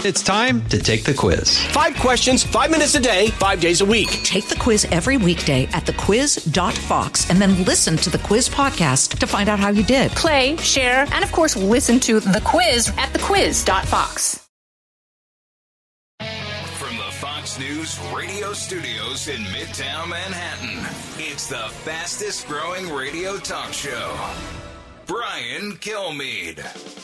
It's time to take the quiz. 5 questions, 5 minutes a day, 5 days a week. Take the quiz every weekday at thequiz.fox and then listen to the quiz podcast to find out how you did. Play, share, and of course, listen to the quiz at thequiz.fox. From the Fox News radio studios in Midtown Manhattan, it's the fastest growing radio talk show. Brian Kilmeade.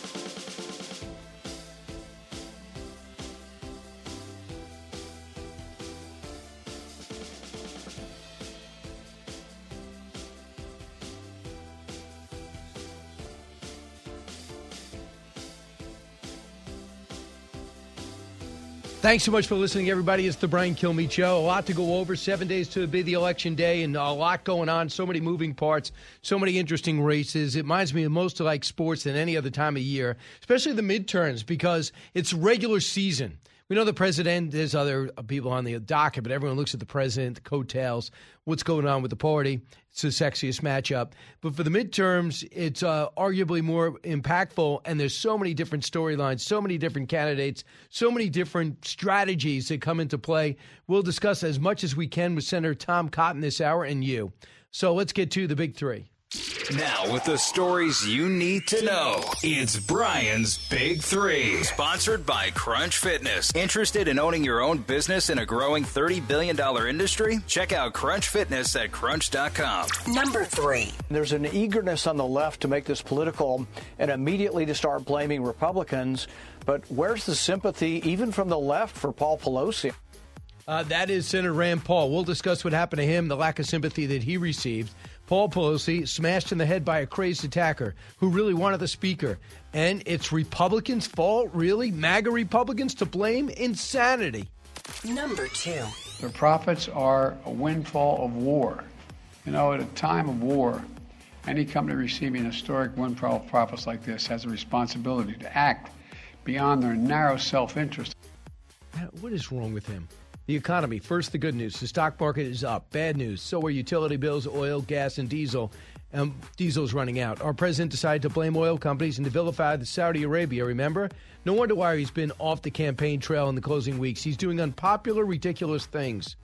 Thanks so much for listening, everybody. It's the Brian Kilmeade Show. A lot to go over. 7 days to be the election day and a lot going on. So many moving parts, so many interesting races. It reminds me of most like sports than any other time of year, especially the midterms, because it's regular season. We know the president, there's other people on the docket, but everyone looks at the president, the coattails, what's going on with the party. It's the sexiest matchup. But for the midterms, it's arguably more impactful, and there's so many different storylines, so many different candidates, so many different strategies that come into play. We'll discuss as much as we can with Senator Tom Cotton this hour and you. So let's get to the big three. Now, with the stories you need to know, it's Brian's Big Three. Sponsored by Crunch Fitness. Interested in owning your own business in a growing $30 billion industry? Check out Crunch Fitness at crunch.com. Number 3. There's an eagerness on the left to make this political and immediately to start blaming Republicans. But where's the sympathy, even from the left, for Paul Pelosi? That is Senator Rand Paul. We'll discuss what happened to him, the lack of sympathy that he received. Paul Pelosi smashed in the head by a crazed attacker who really wanted the speaker. And it's Republicans' fault, really? MAGA Republicans to blame? Insanity. Number 2. The profits are a windfall of war. You know, at a time of war, any company receiving historic windfall profits like this has a responsibility to act beyond their narrow self-interest. What is wrong with him? The economy. First, the good news. The stock market is up. Bad news. So are utility bills, oil, gas, and diesel. Diesel's running out. Our president decided to blame oil companies and to vilify the Saudi Arabia, remember? No wonder why he's been off the campaign trail in the closing weeks. He's doing unpopular, ridiculous things.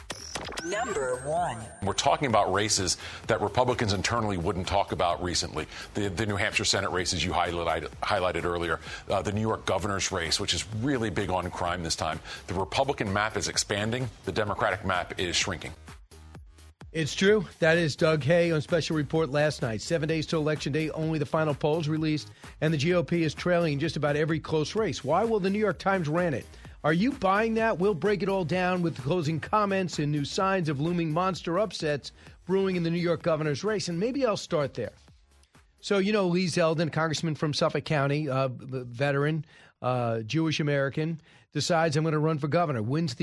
Number 1. We're talking about races that Republicans internally wouldn't talk about recently. The New Hampshire Senate races you highlighted earlier, the New York governor's race, which is really big on crime this time. The Republican map is expanding. The Democratic map is shrinking. It's true. That is Doug Hay on Special Report last night. 7 days to Election Day, only the final polls released, and the GOP is trailing in just about every close race. Why? Well, the New York Times ran it. Are you buying that? We'll break it all down with the closing comments and new signs of looming monster upsets brewing in the New York governor's race, and maybe I'll start there. So, you know, Lee Zeldin, congressman from Suffolk County, veteran, Jewish American, decides I'm going to run for governor,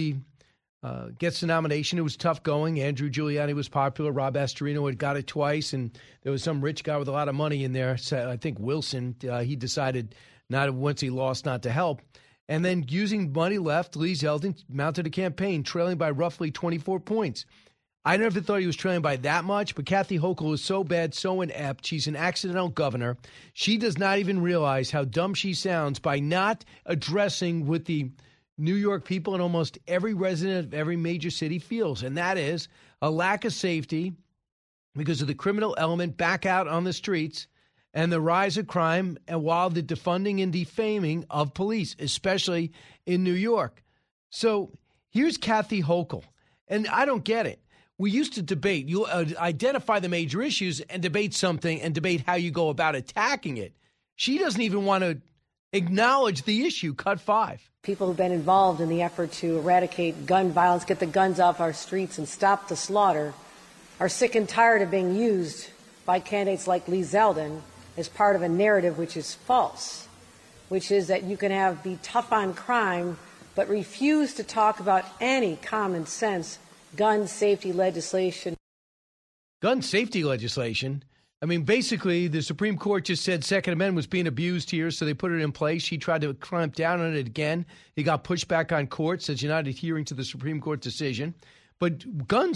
gets the nomination. It was tough going. Andrew Giuliani was popular. Rob Astorino had got it twice, and there was some rich guy with a lot of money in there. So I think Wilson, he decided once he lost not to help. And then using money left, Lee Zeldin mounted a campaign trailing by roughly 24 points. I never thought he was trailing by that much, but Kathy Hochul is so bad, so inept. She's an accidental governor. She does not even realize how dumb she sounds by not addressing what the New York people and almost every resident of every major city feels, and that is a lack of safety because of the criminal element back out on the streets and the rise of crime, and while the defunding and defaming of police, especially in New York. So here's Kathy Hochul, and I don't get it. We used to debate. You identify the major issues and debate something and debate how you go about attacking it. She doesn't even want to acknowledge the issue. Cut 5. People who've been involved in the effort to eradicate gun violence, get the guns off our streets and stop the slaughter, are sick and tired of being used by candidates like Lee Zeldin as part of a narrative which is false, which is that you can be tough on crime but refuse to talk about any common sense gun safety legislation. Gun safety legislation? I mean, basically, the Supreme Court just said Second Amendment was being abused here, so they put it in place. She tried to clamp down on it again. He got pushed back on court, says you're not adhering to the Supreme Court decision. But guns,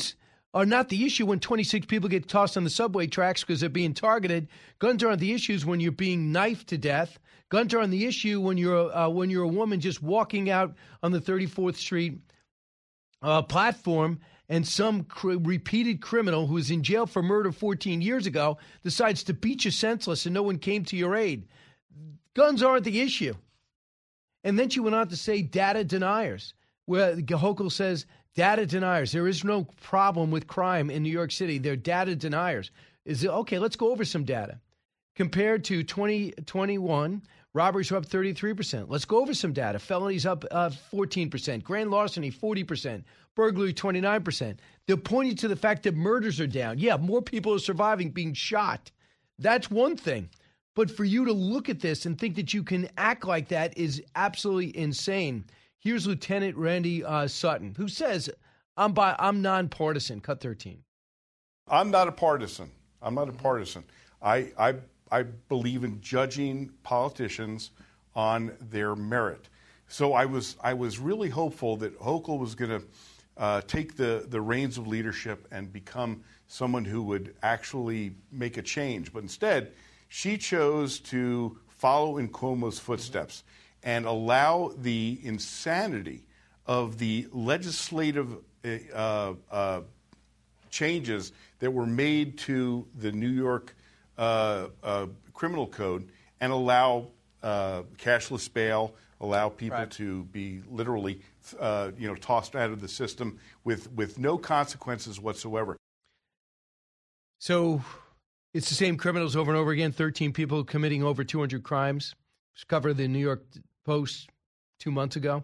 are not the issue when 26 people get tossed on the subway tracks because they're being targeted. Guns aren't the issues when you're being knifed to death. Guns aren't the issue when you're a woman just walking out on the 34th Street platform and some repeated criminal who was in jail for murder 14 years ago decides to beat you senseless and no one came to your aid. Guns aren't the issue. And then she went on to say data deniers, where Hochul says data deniers. There is no problem with crime in New York City. They're data deniers. Okay, let's go over some data. Compared to 2021, robberies are up 33%. Let's go over some data. Felonies up 14%. Grand larceny, 40%. Burglary, 29%. They're pointing to the fact that murders are down. Yeah, more people are surviving being shot. That's one thing. But for you to look at this and think that you can act like that is absolutely insane. Here's Lieutenant Randy Sutton, who says, I'm nonpartisan. Cut 13. I'm not a partisan. I believe in judging politicians on their merit. So I was really hopeful that Hochul was going to take the reins of leadership and become someone who would actually make a change. But instead, she chose to follow in Cuomo's footsteps and allow the insanity of the legislative changes that were made to the New York criminal code and allow cashless bail, allow people to be literally tossed out of the system with no consequences whatsoever. So it's the same criminals over and over again, 13 people committing over 200 crimes. Covered the New York Post 2 months ago.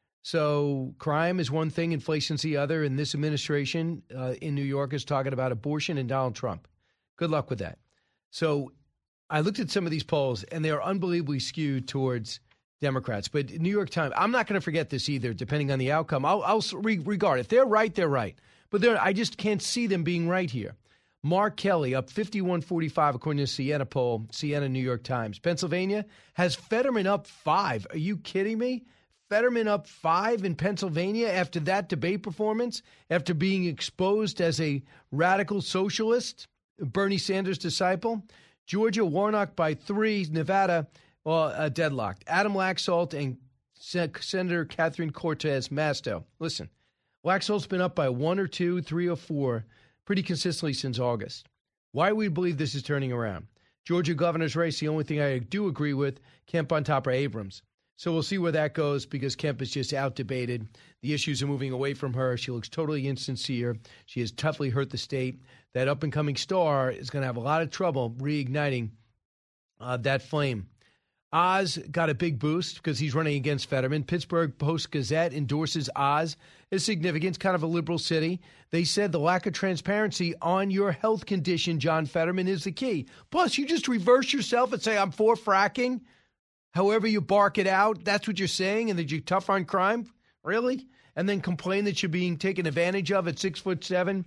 So crime is one thing, inflation's the other, and this administration in New York is talking about abortion and Donald Trump. Good luck with that. So I looked at some of these polls, and they are unbelievably skewed towards Democrats. But New York Times, I'm not going to forget this either, depending on the outcome. I'll regard it. If they're right, they're right. But I just can't see them being right here. Mark Kelly up 51-45 according to Siena poll, Siena New York Times. Pennsylvania has Fetterman up 5. Are you kidding me? Fetterman up 5 in Pennsylvania after that debate performance, after being exposed as a radical socialist, Bernie Sanders disciple. Georgia, Warnock by 3. Nevada, deadlocked. Adam Laxalt and Senator Catherine Cortez Masto. Listen, Laxalt's been up by 1 or 2, 3 or 4 pretty consistently since August. Why we believe this is turning around? Georgia governor's race, the only thing I do agree with, Kemp on top of Abrams. So we'll see where that goes because Kemp is just out-debated. The issues are moving away from her. She looks totally insincere. She has toughly hurt the state. That up-and-coming star is going to have a lot of trouble reigniting that flame. Oz got a big boost because he's running against Fetterman. Pittsburgh Post-Gazette endorses Oz. It's significant. It's kind of a liberal city. They said the lack of transparency on your health condition, John Fetterman, is the key. Plus, you just reverse yourself and say, I'm for fracking. However you bark it out, that's what you're saying, and that you're tough on crime? Really? And then complain that you're being taken advantage of at 6'7",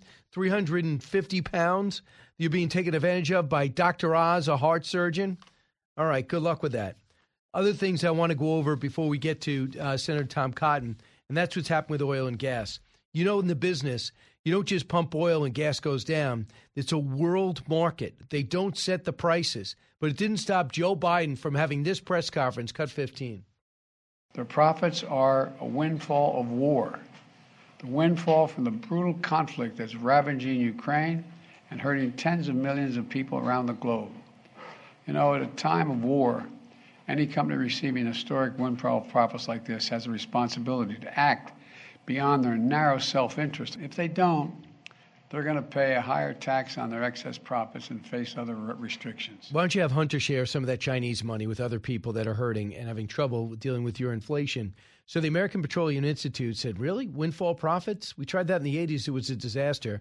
350 pounds. You're being taken advantage of by Dr. Oz, a heart surgeon. All right, good luck with that. Other things I want to go over before we get to Senator Tom Cotton, and that's what's happened with oil and gas. You know, in the business, you don't just pump oil and gas goes down. It's a world market. They don't set the prices. But it didn't stop Joe Biden from having this press conference, cut 15. The profits are a windfall of war. The windfall from the brutal conflict that's ravaging Ukraine and hurting tens of millions of people around the globe. You know, at a time of war, any company receiving historic windfall profits like this has a responsibility to act beyond their narrow self-interest. If they don't, they're going to pay a higher tax on their excess profits and face other restrictions. Why don't you have Hunter share some of that Chinese money with other people that are hurting and having trouble dealing with your inflation? So the American Petroleum Institute said, really? Windfall profits? We tried that in the 80s. It was a disaster.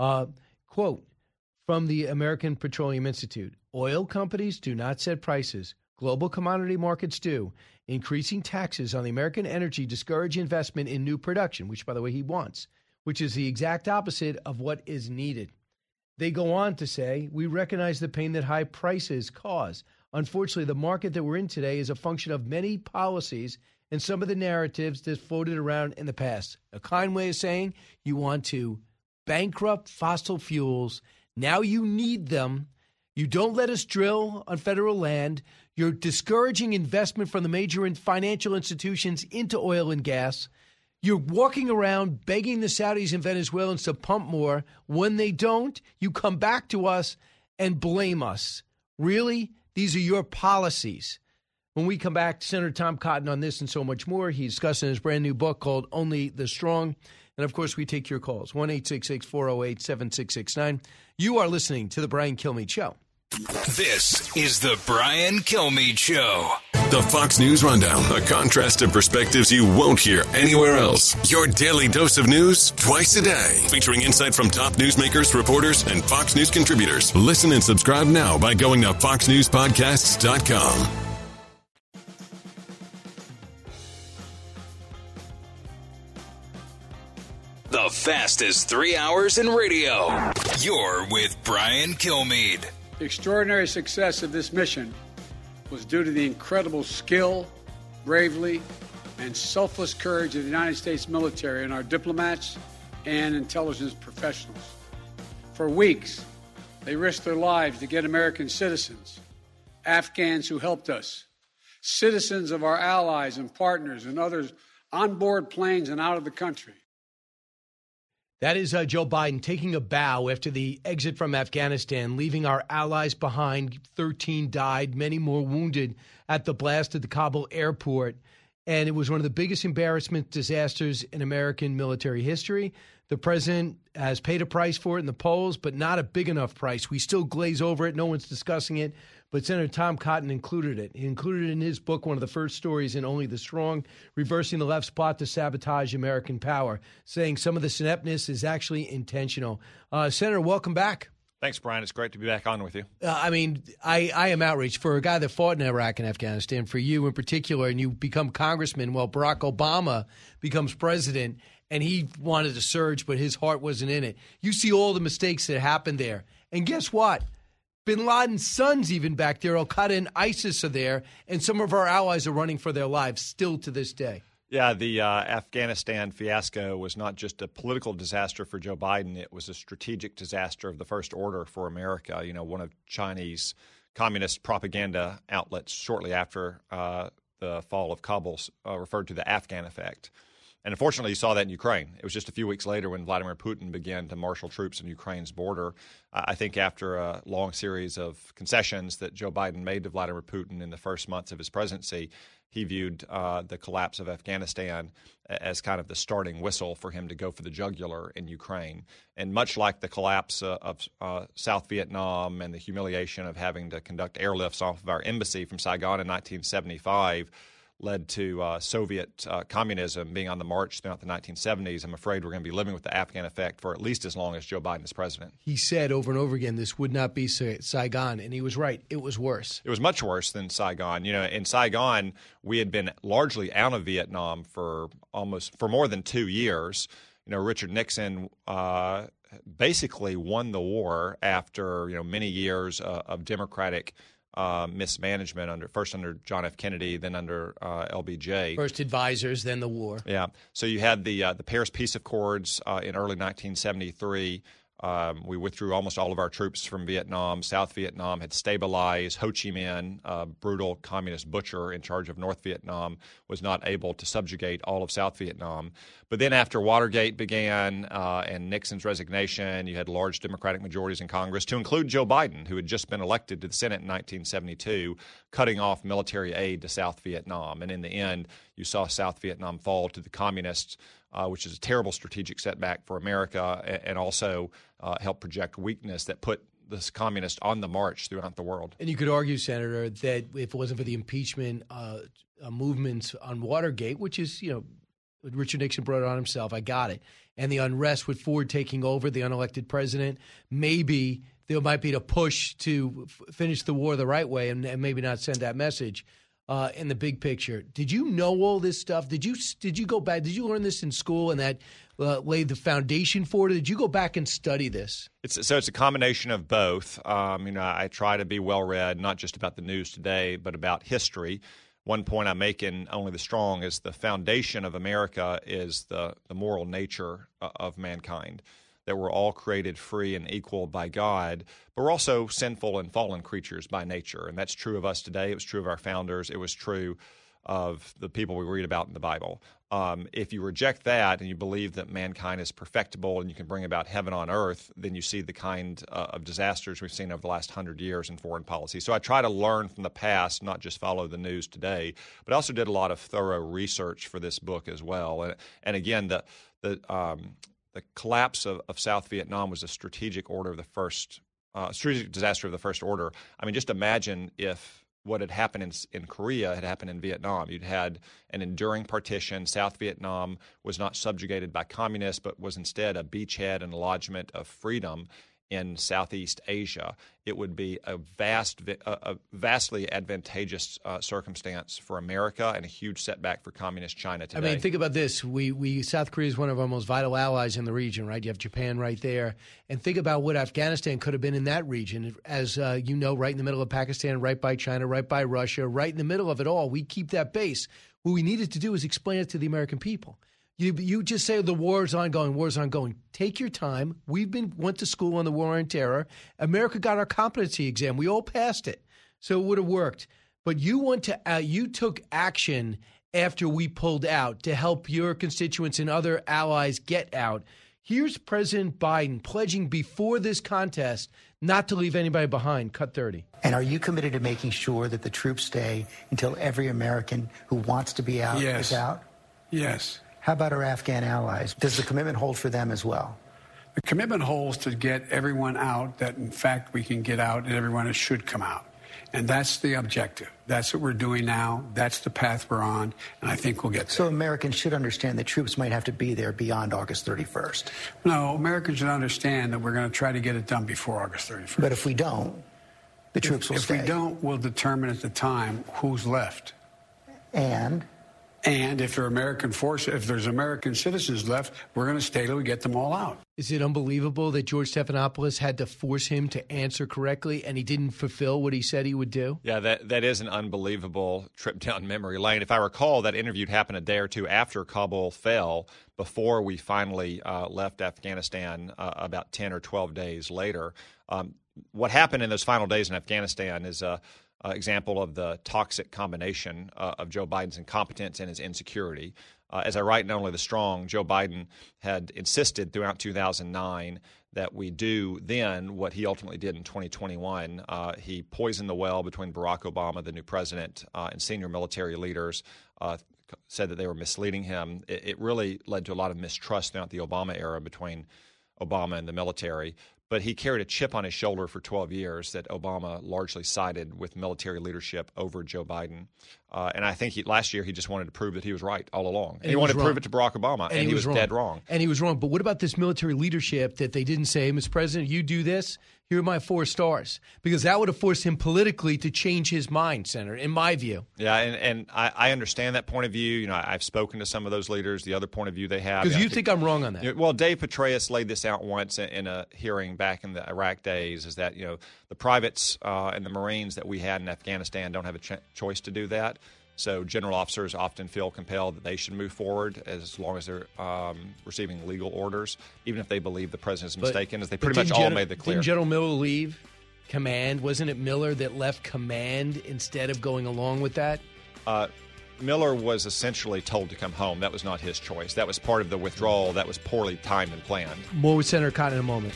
Quote from the American Petroleum Institute, oil companies do not set prices. Global commodity markets do. Increasing taxes on the American energy discourage investment in new production, which, by the way, he wants, which is the exact opposite of what is needed. They go on to say, we recognize the pain that high prices cause. Unfortunately, the market that we're in today is a function of many policies and some of the narratives that floated around in the past. A kind way of saying you want to bankrupt fossil fuels. Now you need them. You don't let us drill on federal land. You're discouraging investment from the major financial institutions into oil and gas. You're walking around begging the Saudis and Venezuelans to pump more. When they don't, you come back to us and blame us. Really? These are your policies. When we come back, Senator Tom Cotton on this and so much more. He's discussing his brand new book called Only the Strong. And, of course, we take your calls, 1-866-408-7669. You are listening to The Brian Kilmeade Show. This is The Brian Kilmeade Show. The Fox News Rundown, a contrast of perspectives you won't hear anywhere else. Your daily dose of news twice a day, featuring insight from top newsmakers, reporters, and Fox News contributors. Listen and subscribe now by going to foxnewspodcasts.com. The fastest 3 hours in radio. You're with Brian Kilmeade. The extraordinary success of this mission was due to the incredible skill, bravery, and selfless courage of the United States military and our diplomats and intelligence professionals. For weeks, they risked their lives to get American citizens, Afghans who helped us, citizens of our allies and partners and others on board planes and out of the country. That is Joe Biden taking a bow after the exit from Afghanistan, leaving our allies behind. 13 died, many more wounded at the blast at the Kabul airport. And it was one of the biggest embarrassment disasters in American military history. The president has paid a price for it in the polls, but not a big enough price. We still glaze over it. No one's discussing it. But Senator Tom Cotton included it. He included it in his book, one of the first stories in Only the Strong, reversing the left's plot to sabotage American power, saying some of this ineptness is actually intentional. Senator, welcome back. Thanks, Brian. It's great to be back on with you. I am outraged for a guy that fought in Iraq and Afghanistan, for you in particular, and you become congressman while Barack Obama becomes president, and he wanted to surge, but his heart wasn't in it. You see all the mistakes that happened there. And guess what? Bin Laden's sons even back there, Al-Qaeda and ISIS are there, and some of our allies are running for their lives still to this day. Yeah, the Afghanistan fiasco was not just a political disaster for Joe Biden. It was a strategic disaster of the first order for America. You know, one of Chinese communist propaganda outlets shortly after the fall of Kabul referred to the Afghan effect. And unfortunately, you saw that in Ukraine. It was just a few weeks later when Vladimir Putin began to marshal troops on Ukraine's border. I think after a long series of concessions that Joe Biden made to Vladimir Putin in the first months of his presidency, he viewed the collapse of Afghanistan as kind of the starting whistle for him to go for the jugular in Ukraine. And much like the collapse of South Vietnam and the humiliation of having to conduct airlifts off of our embassy from Saigon in 1975, led to Soviet communism being on the march throughout the 1970s. I'm afraid we're going to be living with the Afghan effect for at least as long as Joe Biden is president. He said over and over again this would not be Saigon, and he was right. It was worse. It was much worse than Saigon. You know, in Saigon, we had been largely out of Vietnam for more than 2 years. You know, Richard Nixon basically won the war after many years of Democratic mismanagement first under John F. Kennedy, then under LBJ. First advisors, then the war. Yeah. So you had the Paris Peace Accords in early 1973. We withdrew almost all of our troops from Vietnam. South Vietnam had stabilized. Ho Chi Minh, a brutal communist butcher in charge of North Vietnam, was not able to subjugate all of South Vietnam. But then after Watergate began and Nixon's resignation, you had large Democratic majorities in Congress, to include Joe Biden, who had just been elected to the Senate in 1972, cutting off military aid to South Vietnam. And in the end, you saw South Vietnam fall to the communists, which is a terrible strategic setback for America, and also helped project weakness that put the communists on the march throughout the world. And you could argue, Senator, that if it wasn't for the impeachment movements on Watergate, which is, Richard Nixon brought it on himself, I got it, and the unrest with Ford taking over, the unelected president, maybe there might be a push to finish the war the right way and maybe not send that message. In the big picture, did you know all this stuff? Did you go back? Did you learn this in school and that laid the foundation for it? Or did you go back and study this? It's a combination of both. I try to be well read, not just about the news today, but about history. One point I make in Only the Strong is the foundation of America is the moral nature of mankind. that we're all created free and equal by God, but we're also sinful and fallen creatures by nature. And that's true of us today. It was true of our founders. It was true of the people we read about in the Bible. If you reject that and you believe that mankind is perfectible and you can bring about heaven on earth, then you see the kind of disasters we've seen over the last 100 years in foreign policy. So I try to learn from the past, not just follow the news today, but I also did a lot of thorough research for this book as well. And again, the collapse of South Vietnam was a strategic disaster of the first order. I mean, just imagine if what had happened in Korea had happened in Vietnam. You'd had an enduring partition. South Vietnam was not subjugated by communists, but was instead a beachhead and lodgment of freedom in Southeast Asia. It would be a vastly advantageous circumstance for America and a huge setback for communist China today. I mean, think about this. South Korea is one of our most vital allies in the region, right? You have Japan right there. And think about what Afghanistan could have been in that region. As you know, right in the middle of Pakistan, right by China, right by Russia, right in the middle of it all. We keep that base. What we needed to do is explain it to the American people. You just say the war's ongoing. Take your time. Went to school on the war on terror. America got our competency exam. We all passed it, so it would have worked. But you took action after we pulled out to help your constituents and other allies get out. Here's President Biden pledging before this contest not to leave anybody behind. Cut 30. And are you committed to making sure that the troops stay until every American who wants to be out is out? Yes. How about our Afghan allies? Does the commitment hold for them as well? The commitment holds to get everyone out that, in fact, we can get out and everyone should come out. And that's the objective. That's what we're doing now. That's the path we're on, and I think we'll get there. So Americans should understand that troops might have to be there beyond August 31st. No, Americans should understand that we're going to try to get it done before August 31st. But if we don't, the troops will stay. If we don't, we'll determine at the time who's left. And if they're American forces, if there's American citizens left, we're going to stay till we get them all out. Is it unbelievable that George Stephanopoulos had to force him to answer correctly and he didn't fulfill what he said he would do? Yeah, that is an unbelievable trip down memory lane. If I recall, that interview happened a day or two after Kabul fell, before we finally left Afghanistan about 10 or 12 days later. What happened in those final days in Afghanistan is example of the toxic combination of Joe Biden's incompetence and his insecurity. As I write in Only the Strong, Joe Biden had insisted throughout 2009 that we do then what he ultimately did in 2021. He poisoned the well between Barack Obama, the new president, and senior military leaders, said that they were misleading him. It really led to a lot of mistrust throughout the Obama era between Obama and the military. But he carried a chip on his shoulder for 12 years that Obama largely sided with military leadership over Joe Biden. And I think last year he just wanted to prove that he was right all along. And he wanted to prove it to Barack Obama, and he was dead wrong. And he was wrong. But what about this military leadership that they didn't say, Mr. President, you do this, here are my 4 stars? Because that would have forced him politically to change his mind, Senator, in my view. Yeah, and I understand that point of view. You know, I've spoken to some of those leaders, the other point of view they have. Because you think I'm wrong on that. Well, Dave Petraeus laid this out once in a hearing back in the Iraq days, is that, you know, the privates and the Marines that we had in Afghanistan don't have a choice to do that. So general officers often feel compelled that they should move forward as long as they're receiving legal orders, even if they believe the president is mistaken, as they pretty much all made it clear. Didn't General Miller leave command? Wasn't it Miller that left command instead of going along with that? Miller was essentially told to come home. That was not his choice. That was part of the withdrawal that was poorly timed and planned. More with Senator Cotton in a moment.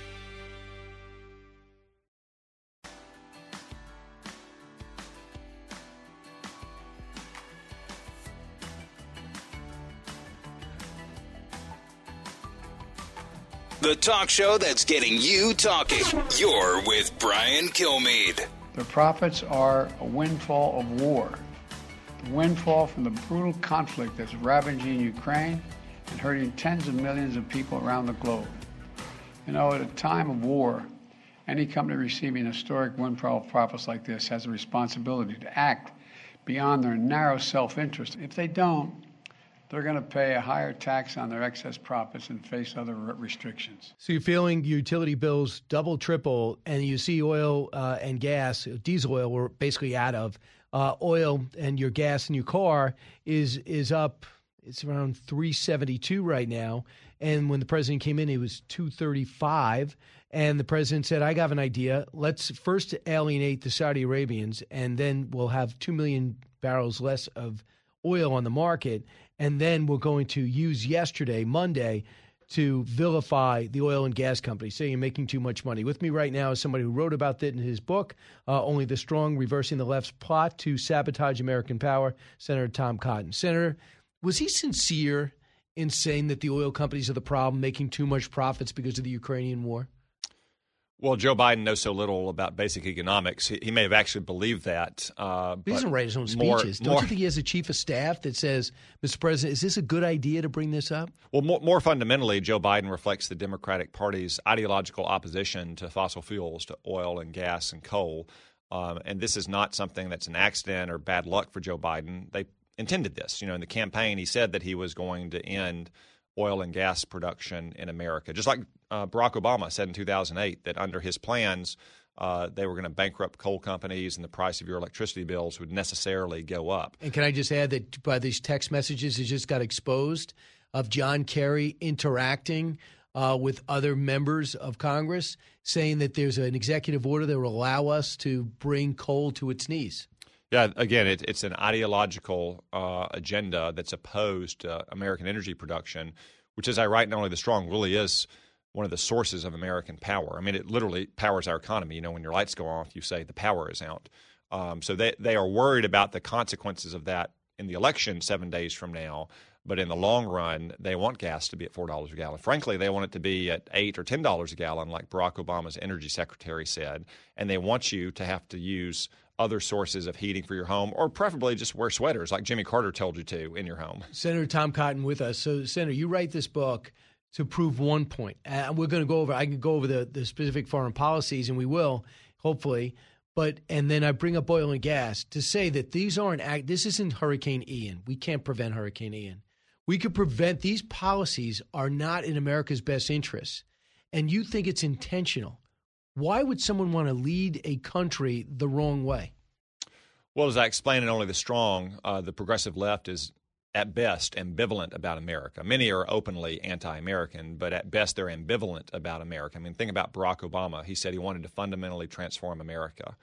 The talk show that's getting you talking. You're with Brian Kilmeade. The profits are a windfall of war. The windfall from the brutal conflict that's ravaging Ukraine and hurting tens of millions of people around the globe. You know, at a time of war, any company receiving historic windfall profits like this has a responsibility to act beyond their narrow self-interest. If they don't, they're going to pay a higher tax on their excess profits and face other restrictions. So you're feeling utility bills double, triple, and you see oil and gas, diesel oil we're basically out of. Oil and your gas in your car is up It's around 372 right now. And when the president came in, it was 235. And the president said, I have an idea. Let's first alienate the Saudi Arabians, and then we'll have 2 million barrels less of oil on the market. And then we're going to use yesterday, Monday, to vilify the oil and gas companies, saying you're making too much money. With me right now is somebody who wrote about that in his book, Only the Strong, Reversing the Left's Plot to Sabotage American Power, Senator Tom Cotton. Senator, was he sincere in saying that the oil companies are the problem, making too much profits because of the Ukrainian war? Well, Joe Biden knows so little about basic economics. He may have actually believed that. He doesn't write his own speeches. Don't you think he has a chief of staff that says, Mr. President, is this a good idea to bring this up? Well, more fundamentally, Joe Biden reflects the Democratic Party's ideological opposition to fossil fuels, to oil and gas and coal. And this is not something that's an accident or bad luck for Joe Biden. They intended this. In the campaign, he said that he was going to end oil and gas production in America, just like Barack Obama said in 2008 that under his plans, they were going to bankrupt coal companies and the price of your electricity bills would necessarily go up. And can I just add that by these text messages, it just got exposed of John Kerry interacting with other members of Congress, saying that there's an executive order that will allow us to bring coal to its knees. Yeah, again, it's an ideological agenda that's opposed to American energy production, which, as I write in Only the Strong, really is one of the sources of American power. I mean, it literally powers our economy. When your lights go off, you say the power is out. So they are worried about the consequences of that in the election 7 days from now. But in the long run, they want gas to be at $4 a gallon. Frankly, they want it to be at $8 or $10 a gallon, like Barack Obama's energy secretary said. And they want you to have to use other sources of heating for your home, or preferably just wear sweaters like Jimmy Carter told you to in your home. Senator Tom Cotton with us. So, Senator, you write this book to prove one point. We're going to go over, I can go over the specific foreign policies, and we will, hopefully. And then I bring up oil and gas to say that this isn't Hurricane Ian. We can't prevent Hurricane Ian. We could prevent, these policies are not in America's best interests. And you think it's intentional. Why would someone want to lead a country the wrong way? Well, as I explained in Only the Strong, the progressive left is at best ambivalent about America. Many are openly anti-American, but at best they're ambivalent about America. I mean, think about Barack Obama. He said he wanted to fundamentally transform America.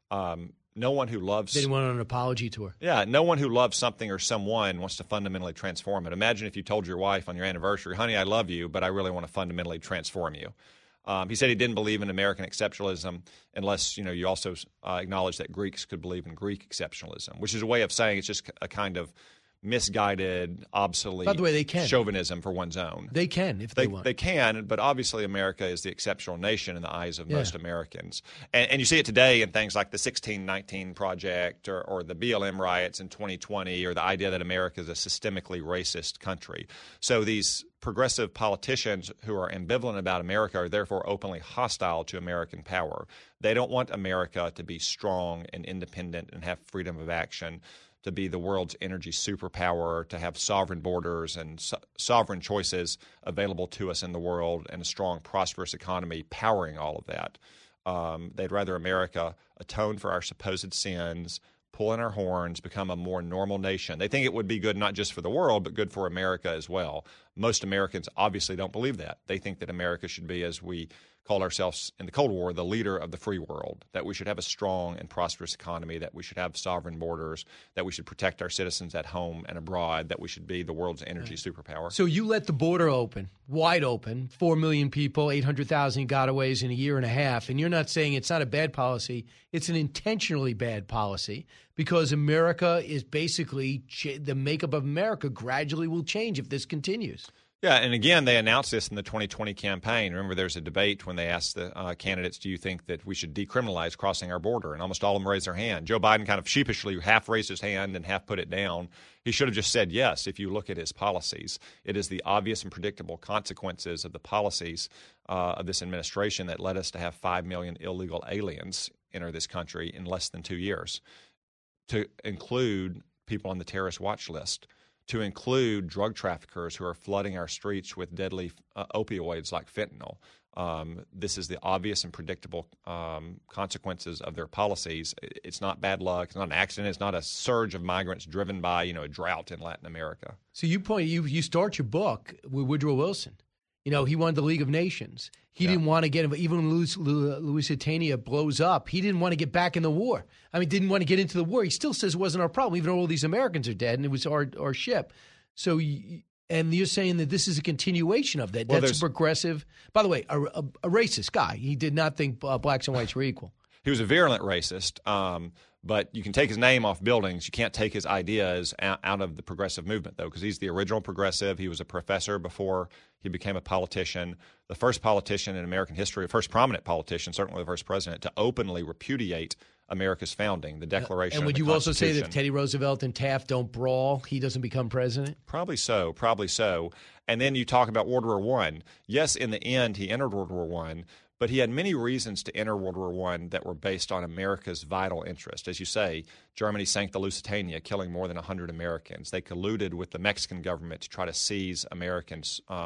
No one who loves... They went on an apology tour. Yeah, no one who loves something or someone wants to fundamentally transform it. Imagine if you told your wife on your anniversary, honey, I love you, but I really want to fundamentally transform you. He said he didn't believe in American exceptionalism unless, you also acknowledge that Greeks could believe in Greek exceptionalism, which is a way of saying it's just a kind of misguided, obsolete By the way, they can. Chauvinism for one's own. They can if they want. They can, but obviously America is the exceptional nation in the eyes of most Americans. And you see it today in things like the 1619 Project or the BLM riots in 2020 or the idea that America is a systemically racist country. So these progressive politicians who are ambivalent about America are therefore openly hostile to American power. They don't want America to be strong and independent and have freedom of action, to be the world's energy superpower, to have sovereign borders and sovereign choices available to us in the world, and a strong, prosperous economy powering all of that. They'd rather America atone for our supposed sins, pull in our horns, become a more normal nation. They think it would be good not just for the world, but good for America as well. Most Americans obviously don't believe that. They think that America should be, as we called ourselves in the Cold War, the leader of the free world, that we should have a strong and prosperous economy, that we should have sovereign borders, that we should protect our citizens at home and abroad, that we should be the world's energy superpower. So you let the border open, wide open, 4 million people, 800,000 gotaways in a year and a half, and you're not saying it's not a bad policy. It's an intentionally bad policy because America is basically the makeup of America gradually will change if this continues. Yeah, and again, they announced this in the 2020 campaign. Remember, there's a debate when they asked the candidates, do you think that we should decriminalize crossing our border? And almost all of them raised their hand. Joe Biden kind of sheepishly half raised his hand and half put it down. He should have just said yes if you look at his policies. It is the obvious and predictable consequences of the policies of this administration that led us to have 5 million illegal aliens enter this country in less than 2 years, to include people on the terrorist watch list. to include drug traffickers who are flooding our streets with deadly opioids like fentanyl. This is the obvious and predictable consequences of their policies. It's not bad luck. It's not an accident. It's not a surge of migrants driven by, a drought in Latin America. So you start your book with Woodrow Wilson. He wanted the League of Nations. He didn't want to get him. Even when Lusitania blows up, he didn't want to get back in the war. Didn't want to get into the war. He still says it wasn't our problem, even though all these Americans are dead and it was our ship. So, and you're saying that this is a continuation of that. That's progressive. By the way, a racist guy. He did not think blacks and whites were equal. He was a virulent racist. But you can take his name off buildings. You can't take his ideas out of the progressive movement, though, because he's the original progressive. He was a professor before he became a politician, the first politician in American history, the first prominent politician, certainly the first president, to openly repudiate America's founding, the Declaration and of the Constitution. And would you also say that if Teddy Roosevelt and Taft don't brawl, he doesn't become president? Probably so. And then you talk about World War I. Yes, in the end, he entered World War I. But he had many reasons to enter World War I that were based on America's vital interest. As you say, Germany sank the Lusitania, killing more than 100 Americans. They colluded with the Mexican government to try to seize American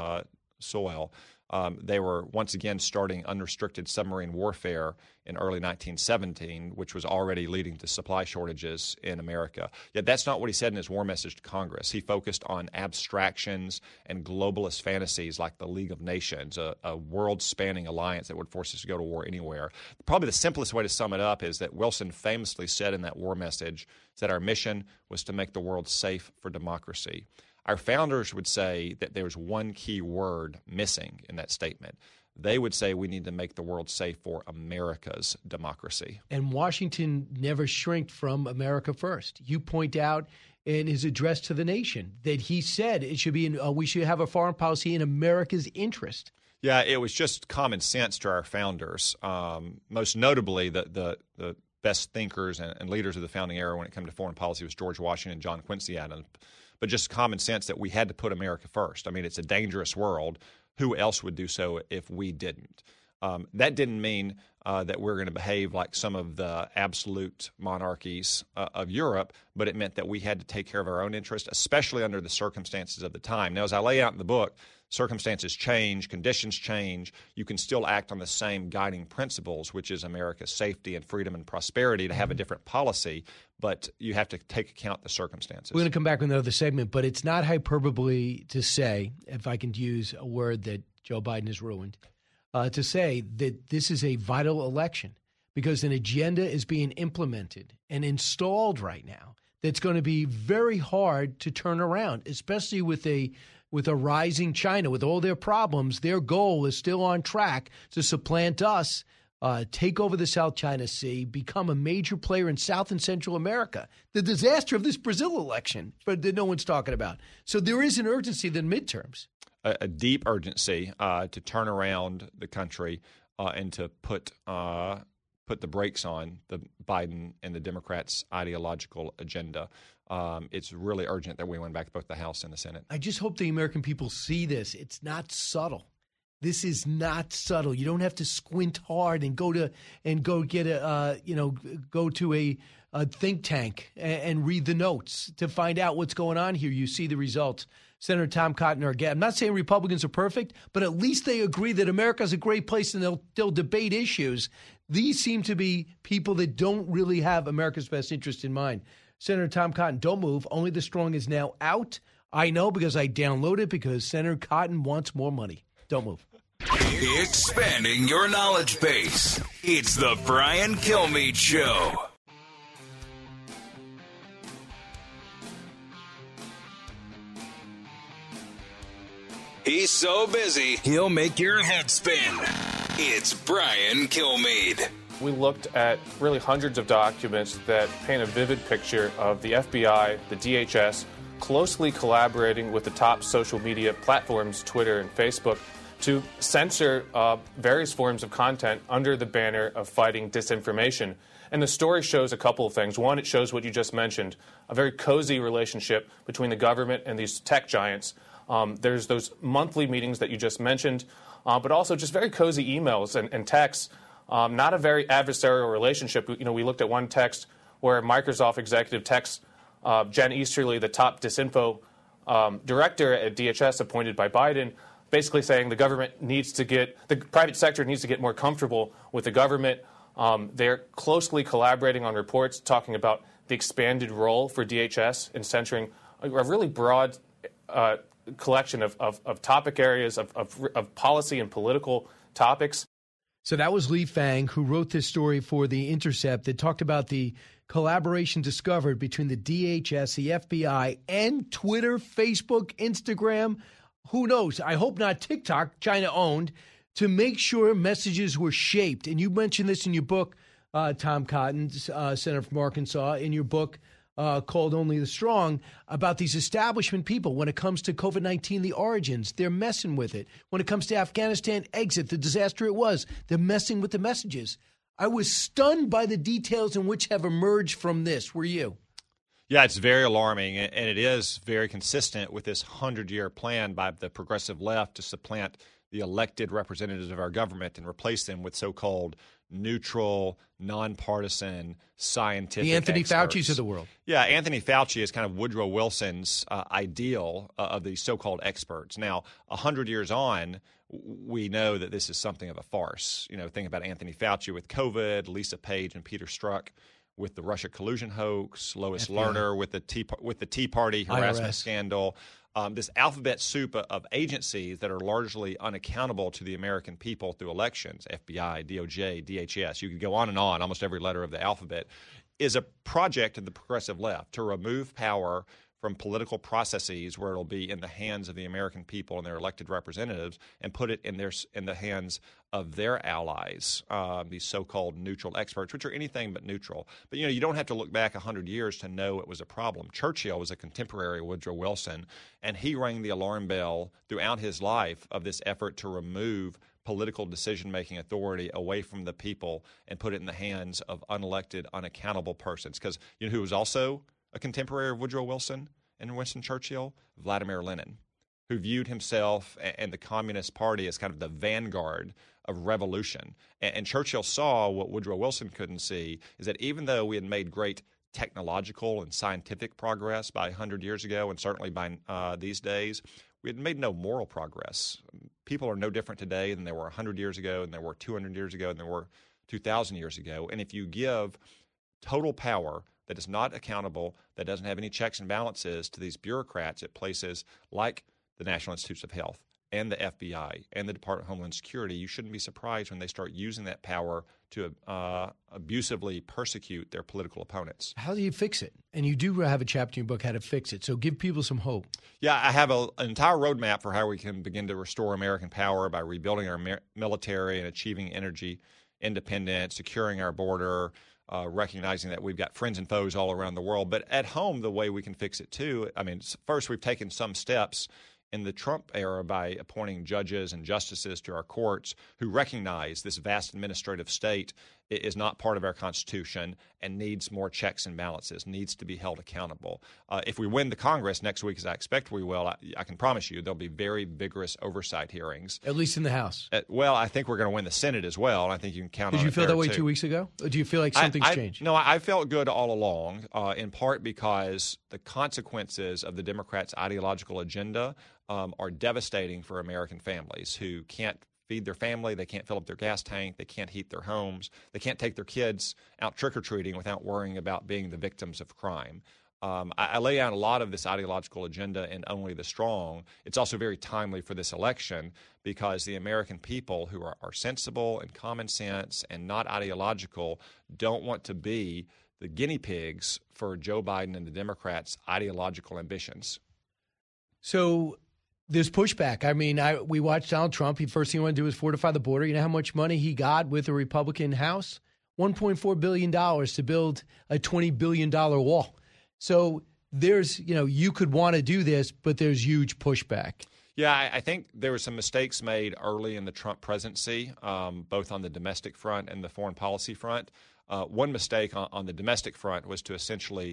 soil. They were once again starting unrestricted submarine warfare in early 1917, which was already leading to supply shortages in America. Yet that's not what he said in his war message to Congress. He focused on abstractions and globalist fantasies like the League of Nations, a world-spanning alliance that would force us to go to war anywhere. Probably the simplest way to sum it up is that Wilson famously said in that war message that our mission was to make the world safe for democracy. Our founders would say that there's one key word missing in that statement. They would say we need to make the world safe for America's democracy. And Washington never shrinked from America first. You point out in his address to the nation that he said it should be we should have a foreign policy in America's interest. Yeah, it was just common sense to our founders. Most notably, the best thinkers and leaders of the founding era when it came to foreign policy was George Washington and John Quincy Adams. But just common sense that we had to put America first. It's a dangerous world. Who else would do so if we didn't? That didn't mean that we're going to behave like some of the absolute monarchies of Europe, but it meant that we had to take care of our own interests, especially under the circumstances of the time. Now, as I lay out in the book, circumstances change, conditions change. You can still act on the same guiding principles, which is America's safety and freedom and prosperity, to have a different policy, but you have to take account the circumstances. We're going to come back with another segment, but it's not hyperbole to say, if I can use a word that Joe Biden has ruined, to say that this is a vital election because an agenda is being implemented and installed right now that's going to be very hard to turn around, especially with a rising China. With all their problems, their goal is still on track to supplant us, take over the South China Sea, become a major player in South and Central America. The disaster of this Brazil election, but that no one's talking about. So there is an urgency in the midterms. A deep urgency to turn around the country and to put the brakes on the Biden and the Democrats' ideological agenda. It's really urgent that we win back both the House and the Senate. I just hope the American people see this. It's not subtle. This is not subtle. You don't have to squint hard and go to a think tank and read the notes to find out what's going on here. You see the results. Senator Tom Cotton, I'm not saying Republicans are perfect, but at least they agree that America is a great place and they'll debate issues. These seem to be people that don't really have America's best interest in mind. Senator Tom Cotton, don't move. Only the Strong is now out. I know because I downloaded because Senator Cotton wants more money. Don't move. Expanding your knowledge base. It's the Brian Kilmeade Show. He's so busy, he'll make your head spin. It's Brian Kilmeade. We looked at really hundreds of documents that paint a vivid picture of the FBI, the DHS, closely collaborating with the top social media platforms, Twitter and Facebook, to censor various forms of content under the banner of fighting disinformation. And the story shows a couple of things. One, it shows what you just mentioned, a very cozy relationship between the government and these tech giants. There's those monthly meetings that you just mentioned, but also just very cozy emails and texts. Not a very adversarial relationship. We looked at one text where Microsoft executive texts Jen Easterly, the top disinfo director at DHS appointed by Biden, basically saying the private sector needs to get more comfortable with the government. They're closely collaborating on reports talking about the expanded role for DHS in censoring a really broad collection of topic areas, of policy and political topics. So that was Lee Fang, who wrote this story for The Intercept that talked about the collaboration discovered between the DHS, the FBI, and Twitter, Facebook, Instagram. Who knows? I hope not TikTok, China-owned, to make sure messages were shaped. And you mentioned this in your book, Tom Cotton, Senator from Arkansas, in your book called Only the Strong, about these establishment people. When it comes to COVID-19, the origins, they're messing with it. When it comes to Afghanistan exit, the disaster it was, they're messing with the messages. I was stunned by the details in which have emerged from this. Were you? Yeah, it's very alarming, and it is very consistent with this 100-year plan by the progressive left to supplant the elected representatives of our government and replace them with so-called neutral, nonpartisan, scientific the Anthony experts. Fauci's of the world. Yeah, Anthony Fauci is kind of Woodrow Wilson's ideal of these so-called experts. Now, 100 years on, we know that this is something of a farce. You know, think about Anthony Fauci with COVID, Lisa Page and Peter Strzok with the Russia collusion hoax, Lois Lerner with the Tea Party harassment scandal. This alphabet soup of agencies that are largely unaccountable to the American people through elections, FBI, DOJ, DHS, you could go on and on, almost every letter of the alphabet, is a project of the progressive left to remove power from political processes where it'll be in the hands of the American people and their elected representatives and put it in the hands of their allies, these so-called neutral experts, which are anything but neutral. But, you don't have to look back 100 years to know it was a problem. Churchill was a contemporary of Woodrow Wilson, and he rang the alarm bell throughout his life of this effort to remove political decision-making authority away from the people and put it in the hands of unelected, unaccountable persons. Because you know who was also a contemporary of Woodrow Wilson and Winston Churchill? Vladimir Lenin, who viewed himself and the Communist Party as kind of the vanguard of revolution. And Churchill saw what Woodrow Wilson couldn't see, is that even though we had made great technological and scientific progress by 100 years ago, and certainly by these days, we had made no moral progress. People are no different today than they were 100 years ago, and they were 200 years ago, and they were 2,000 years ago. And if you give total power that is not accountable, that doesn't have any checks and balances to these bureaucrats at places like the National Institutes of Health and the FBI and the Department of Homeland Security, you shouldn't be surprised when they start using that power to abusively persecute their political opponents. How do you fix it? And you do have a chapter in your book, How to Fix It. So give people some hope. Yeah, I have an entire roadmap for how we can begin to restore American power by rebuilding our military and achieving energy independence, securing our border, recognizing that we've got friends and foes all around the world. But at home, the way we can fix it too, first we've taken some steps in the Trump era by appointing judges and justices to our courts who recognize this vast administrative state is not part of our Constitution and needs more checks and balances, needs to be held accountable. If we win the Congress next week, as I expect we will, I can promise you there'll be very vigorous oversight hearings. At least in the House. Well, I think we're going to win the Senate as well, and I think you can count on it. Did you feel that way too. 2 weeks ago? Or do you feel like something's changed? No, I felt good all along, in part because the consequences of the Democrats' ideological agenda are devastating for American families who can't feed their family, they can't fill up their gas tank, they can't heat their homes, they can't take their kids out trick-or-treating without worrying about being the victims of crime. I lay out a lot of this ideological agenda in Only the Strong. It's also very timely for this election because the American people who are sensible and common sense and not ideological don't want to be the guinea pigs for Joe Biden and the Democrats' ideological ambitions. So there's pushback. We watched Donald Trump. The first thing he wanted to do was fortify the border. You know how much money he got with the Republican House? $1.4 billion to build a $20 billion wall. So there's, you could want to do this, but there's huge pushback. Yeah, I think there were some mistakes made early in the Trump presidency, both on the domestic front and the foreign policy front. One mistake on the domestic front was to essentially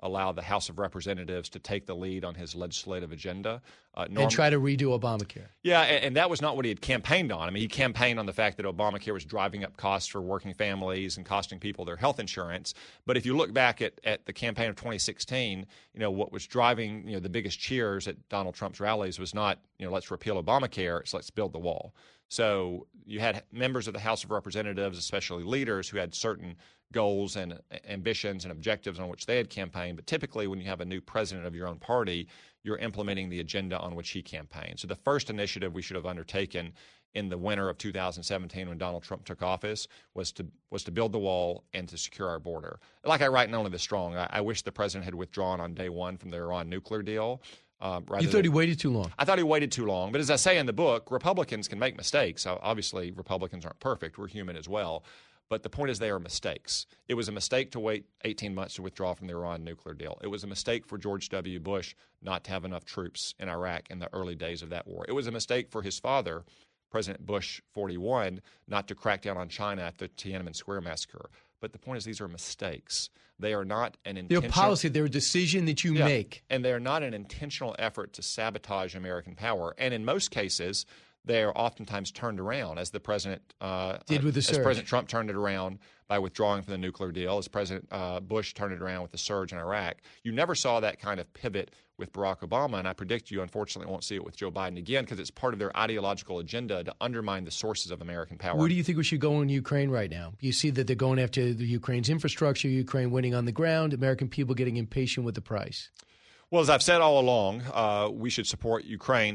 allow the House of Representatives to take the lead on his legislative agenda. And try to redo Obamacare. Yeah, and that was not what he had campaigned on. I mean, he campaigned on the fact that Obamacare was driving up costs for working families and costing people their health insurance. But if you look back at the campaign of 2016, what was driving the biggest cheers at Donald Trump's rallies was not let's repeal Obamacare, it's let's build the wall. So you had members of the House of Representatives, especially leaders, who had certain goals and ambitions and objectives on which they had campaigned. But typically when you have a new president of your own party, you're implementing the agenda on which he campaigned. So the first initiative we should have undertaken in the winter of 2017 when Donald Trump took office was to build the wall and to secure our border. Like I write in Only the Strong, I wish the president had withdrawn on day one from the Iran nuclear deal. You thought he waited too long? I thought he waited too long. But as I say in the book, Republicans can make mistakes. Obviously, Republicans aren't perfect. We're human as well. But the point is they are mistakes. It was a mistake to wait 18 months to withdraw from the Iran nuclear deal. It was a mistake for George W. Bush not to have enough troops in Iraq in the early days of that war. It was a mistake for his father, President Bush 41, not to crack down on China at the Tiananmen Square massacre. But the point is these are mistakes. They are not an intentional... They're policy. They're a decision that you make. And they're not an intentional effort to sabotage American power. And in most cases, they are oftentimes turned around, as the president did with the surge. As President Trump turned it around by withdrawing from the nuclear deal, as President Bush turned it around with the surge in Iraq. You never saw that kind of pivot with Barack Obama, and I predict you unfortunately won't see it with Joe Biden again because it's part of their ideological agenda to undermine the sources of American power. Where do you think we should go in Ukraine right now? You see that they're going after the Ukraine's infrastructure, Ukraine winning on the ground, American people getting impatient with the price. Well, as I've said all along, we should support Ukraine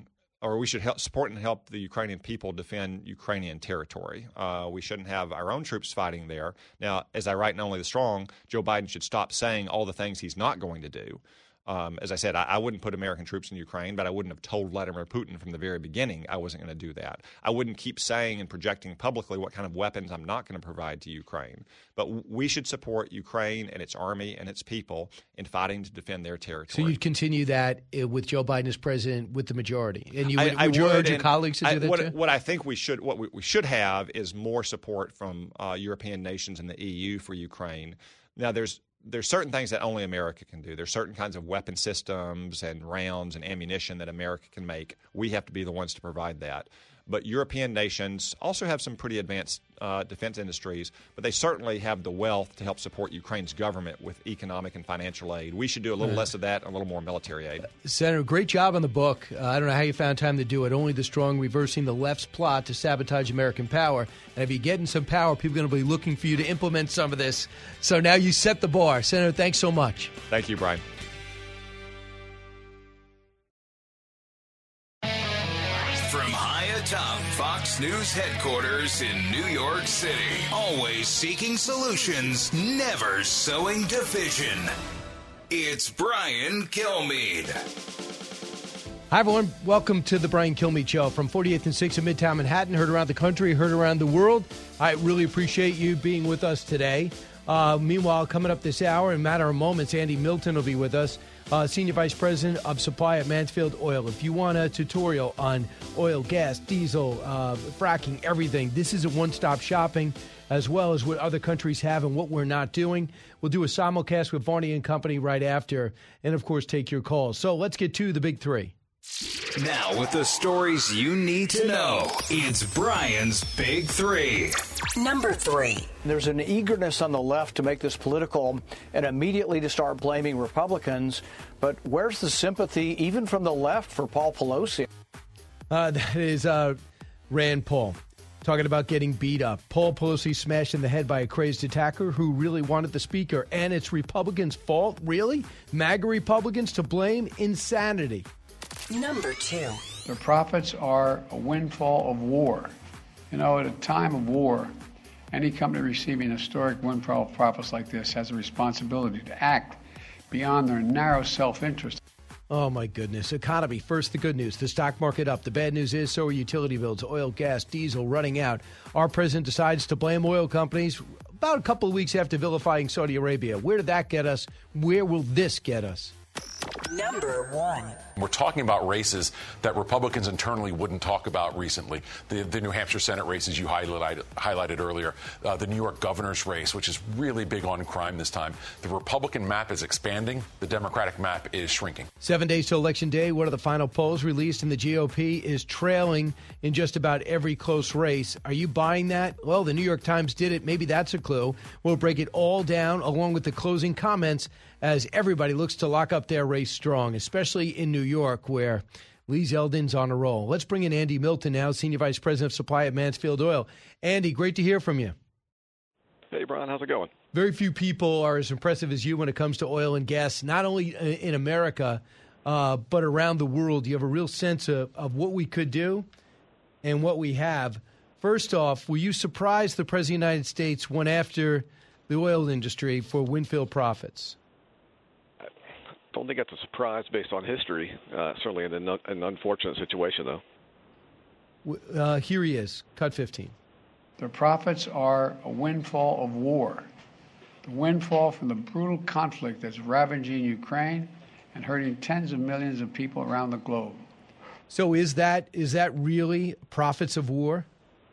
we should support and help the Ukrainian people defend Ukrainian territory. We shouldn't have our own troops fighting there. Now, as I write in Only the Strong, Joe Biden should stop saying all the things he's not going to do. As I said, I wouldn't put American troops in Ukraine, but I wouldn't have told Vladimir Putin from the very beginning I wasn't going to do that. I wouldn't keep saying and projecting publicly what kind of weapons I'm not going to provide to Ukraine. But we should support Ukraine and its army and its people in fighting to defend their territory. So you'd continue that with Joe Biden as president with the majority? And would you urge your colleagues to do that too? What I think we should have is more support from European nations and the EU for Ukraine. Now, there's certain things that only America can do. There's certain kinds of weapon systems and rounds and ammunition that America can make. We have to be the ones to provide that. But European nations also have some pretty advanced defense industries, but they certainly have the wealth to help support Ukraine's government with economic and financial aid. We should do a little less of that and a little more military aid. Senator, great job on the book. I don't know how you found time to do it. Only the Strong, reversing the left's plot to sabotage American power. And if you get in some power, people are going to be looking for you to implement some of this. So now you set the bar. Senator, thanks so much. Thank you, Brian. From high atop Fox News headquarters in New York City, always seeking solutions, never sowing division. It's Brian Kilmeade. Hi, everyone. Welcome to the Brian Kilmeade Show from 48th and 6th in Midtown Manhattan. Heard around the country, heard around the world. I really appreciate you being with us today. Meanwhile, coming up this hour, in a matter of moments, Andy Milton will be with us, Senior Vice President of Supply at Mansfield Oil. If you want a tutorial on oil, gas, diesel, fracking, everything, this is a one-stop shopping, as well as what other countries have and what we're not doing. We'll do a simulcast with Varney and Company right after, and, of course, take your calls. So let's get to the big three. Now, with the stories you need to know, it's Brian's Big Three. Number 3. There's an eagerness on the left to make this political and immediately to start blaming Republicans. But where's the sympathy, even from the left, for Paul Pelosi? That is Rand Paul talking about getting beat up. Paul Pelosi smashed in the head by a crazed attacker who really wanted the speaker. And it's Republicans' fault? Really? MAGA Republicans to blame? Insanity. Number 2. The profits are a windfall of war. You know, at a time of war, any company receiving historic windfall profits like this has a responsibility to act beyond their narrow self-interest. Oh, my goodness. Economy. First, the good news. The stock market up. The bad news is so are utility bills, oil, gas, diesel running out. Our president decides to blame oil companies about a couple of weeks after vilifying Saudi Arabia. Where did that get us? Where will this get us? Number 1. We're talking about races that Republicans internally wouldn't talk about recently. The New Hampshire Senate races you highlighted earlier, the New York governor's race, which is really big on crime this time. The Republican map is expanding. The Democratic map is shrinking. 7 days to Election Day. One of the final polls released, and the GOP is trailing in just about every close race. Are you buying that? Well, the New York Times did it. Maybe that's a clue. We'll break it all down along with the closing comments as everybody looks to lock up their race strong, especially in New York, where Lee Zeldin's on a roll. Let's bring in Andy Milton now, Senior Vice President of Supply at Mansfield Oil. Andy, great to hear from you. Hey, Brian, how's it going? Very few people are as impressive as you when it comes to oil and gas, not only in America, but around the world. You have a real sense of what we could do and what we have. First off, were you surprised the President of the United States went after the oil industry for windfall profits? I don't think that's a surprise based on history. Certainly an unfortunate situation, though. Here he is, cut 15. The profits are a windfall of war. The windfall from the brutal conflict that's ravaging Ukraine and hurting tens of millions of people around the globe. So is that really profits of war?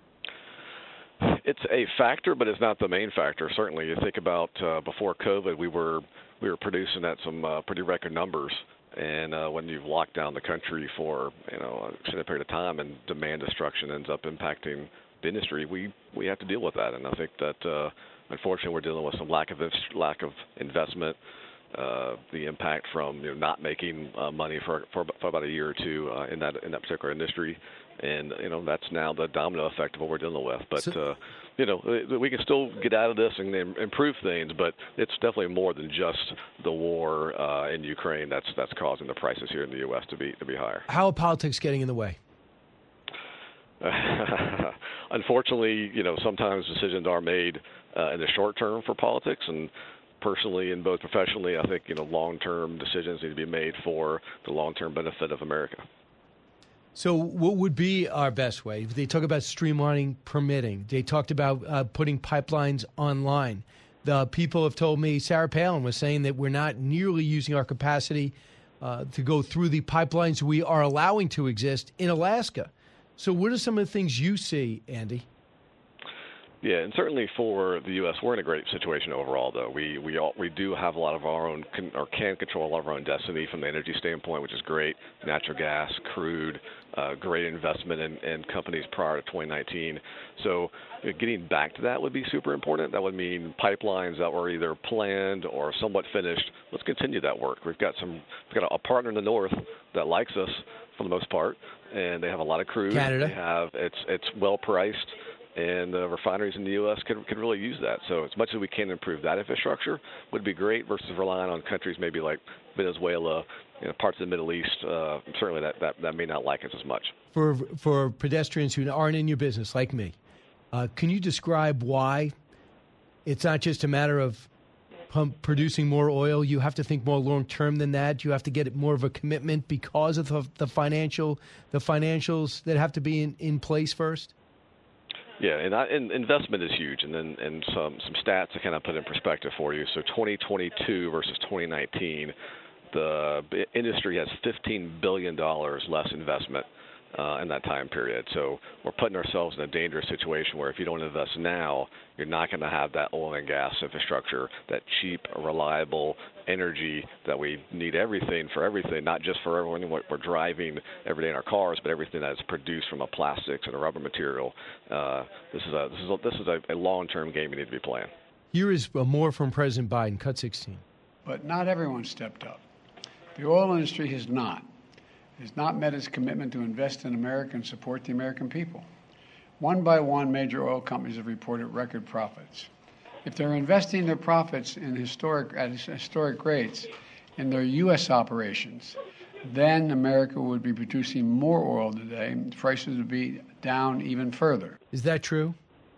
It's a factor, but it's not the main factor. Certainly, you think about before COVID, we were producing at some pretty record numbers, and when you've locked down the country for an extended period of time and demand destruction ends up impacting the industry, we have to deal with that. And I think that unfortunately we're dealing with some lack of investment, the impact from not making money for about a year or two in that particular industry. And, that's now the domino effect of what we're dealing with. But, we can still get out of this and improve things, but it's definitely more than just the war in Ukraine that's causing the prices here in the U.S. to be higher. How are politics getting in the way? Unfortunately, sometimes decisions are made in the short term for politics, and personally and both professionally, I think, long-term decisions need to be made for the long-term benefit of America. So what would be our best way? They talk about streamlining permitting. They talked about putting pipelines online. The people have told me, Sarah Palin was saying that we're not nearly using our capacity to go through the pipelines we are allowing to exist in Alaska. So what are some of the things you see, Andy? Yeah, and certainly for the U.S., we're in a great situation overall, though. We do have a lot of our own, or can control a lot of our own destiny from the energy standpoint, which is great. Natural gas, crude, great investment in companies prior to 2019. So getting back to that would be super important. That would mean pipelines that were either planned or somewhat finished. Let's continue that work. We've got a partner in the north that likes us for the most part, and they have a lot of crude. Canada. It's well priced. And the refineries in the U.S. could really use that. So as much as we can improve that infrastructure would be great versus relying on countries maybe like Venezuela, parts of the Middle East. Certainly that may not like us as much. For pedestrians who aren't in your business like me, can you describe why it's not just a matter of producing more oil? You have to think more long-term than that. You have to get more of a commitment because of the financials that have to be in place first? Yeah, and investment is huge, and then some stats to kind of put in perspective for you. So 2022 versus 2019, the industry has $15 billion less investment in that time period. So we're putting ourselves in a dangerous situation where if you don't invest now, you're not going to have that oil and gas infrastructure, that cheap, reliable energy that we need for everything, not just for everyone what we're driving every day in our cars, but everything that is produced from a plastics and a rubber material. This is a long-term game we need to be playing. Here is more from President Biden, cut 16. But not everyone stepped up. The oil industry has not met its commitment to invest in America and support the American people. One by one, major oil companies have reported record profits. If they're investing their profits at historic rates in their U.S. operations, then America would be producing more oil today, and prices would be down even further. Is that true?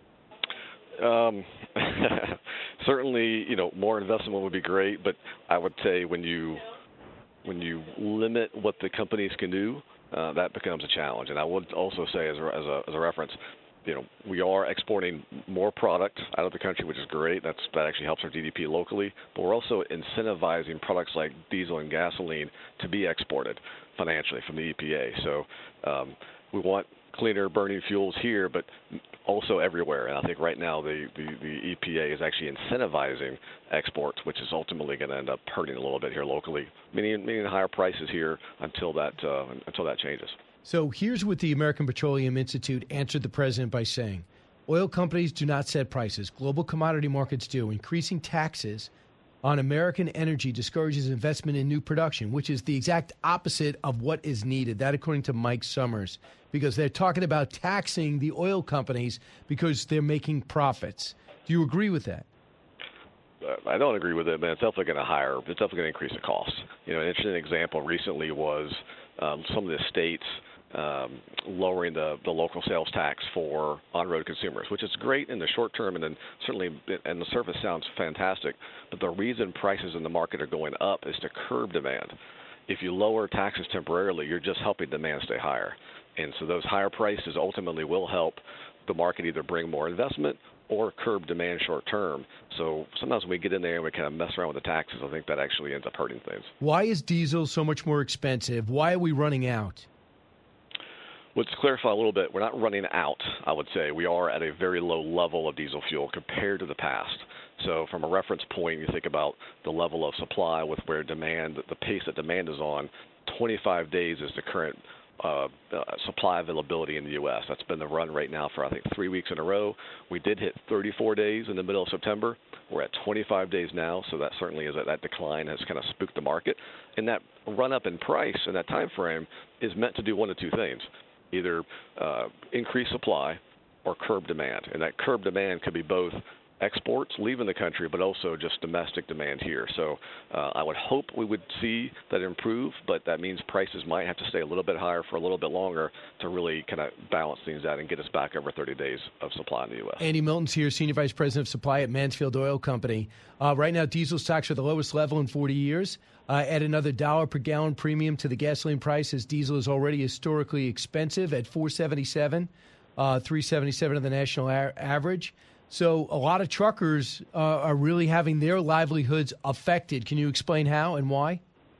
Certainly, more investment would be great, but I would say when you limit what the companies can do, that becomes a challenge. And I would also say, as a reference, we are exporting more product out of the country, which is great. That actually helps our GDP locally. But we're also incentivizing products like diesel and gasoline to be exported financially from the EPA. So we want cleaner burning fuels here, but also everywhere. And I think right now the EPA is actually incentivizing exports, which is ultimately going to end up hurting a little bit here locally, meaning higher prices here until that changes. So here's what the American Petroleum Institute answered the president by saying: oil companies do not set prices. Global commodity markets do. Increasing taxes on American energy discourages investment in new production, which is the exact opposite of what is needed. That, according to Mike Summers, because they're talking about taxing the oil companies because they're making profits. Do you agree with that? I don't agree with it, but it's definitely going to increase the cost. An interesting example recently was some of the states lowering the local sales tax for on-road consumers, which is great in the short term, and then certainly, and the surface sounds fantastic. But the reason prices in the market are going up is to curb demand. If you lower taxes temporarily, you're just helping demand stay higher. And so those higher prices ultimately will help the market either bring more investment or curb demand short term. So sometimes when we get in there and we kind of mess around with the taxes, I think that actually ends up hurting things. Why is diesel so much more expensive? Why are we running out? Well, to clarify a little bit, we're not running out, I would say. We are at a very low level of diesel fuel compared to the past. So from a reference point, you think about the level of supply with where demand, the pace that demand is on, 25 days is the current supply availability in the U.S. That's been the run right now for, I think, 3 weeks in a row. We did hit 34 days in the middle of September. We're at 25 days now, so that certainly is that decline has kind of spooked the market. And that run-up in price in that time frame is meant to do one of two things: either increase supply or curb demand. And that curb demand could be both exports leaving the country, but also just domestic demand here. So I would hope we would see that improve, but that means prices might have to stay a little bit higher for a little bit longer to really kind of balance things out and get us back over 30 days of supply in the U.S. Andy Milton's here, Senior Vice President of Supply at Mansfield Oil Company. Right now, diesel stocks are the lowest level in 40 years. Add another $1 per gallon premium to the gasoline price, as diesel is already historically expensive at $4.77, $3.77 of the national average. So a lot of truckers are really having their livelihoods affected. Can you explain how and why?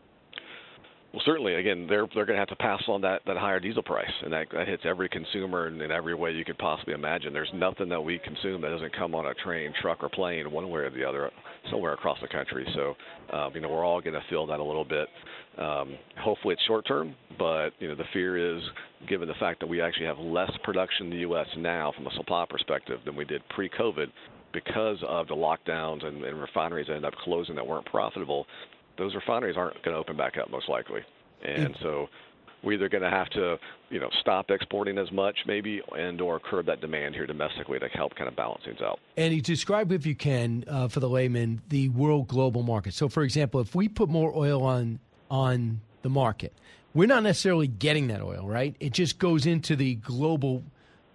Well, certainly. Again, they're going to have to pass on that higher diesel price, and that hits every consumer in every way you could possibly imagine. There's nothing that we consume that doesn't come on a train, truck, or plane one way or the other somewhere across the country. So, we're all going to feel that a little bit. Hopefully it's short term, but, the fear is, given the fact that we actually have less production in the U.S. now from a supply perspective than we did pre-COVID because of the lockdowns and refineries that ended up closing that weren't profitable, those refineries aren't going to open back up most likely. And so we're either going to have to, stop exporting as much maybe and or curb that demand here domestically to help kind of balance things out. And you describe, if you can, for the layman, the world global market. So, for example, if we put more oil on the market, we're not necessarily getting that oil, right? It just goes into the global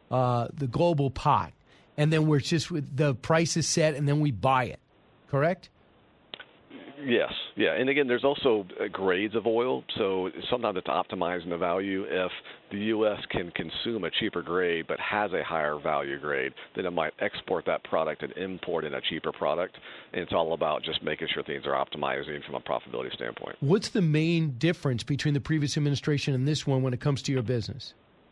pot. And then we're just, the price is set and then we buy it, correct? Yes, yeah. And again, there's also grades of oil, so sometimes it's optimizing the value. If the U.S. can consume a cheaper grade but has a higher value grade, then it might export that product and import in a cheaper product. And it's all about just making sure things are optimizing from a profitability standpoint. What's the main difference between the previous administration and this one when it comes to your business?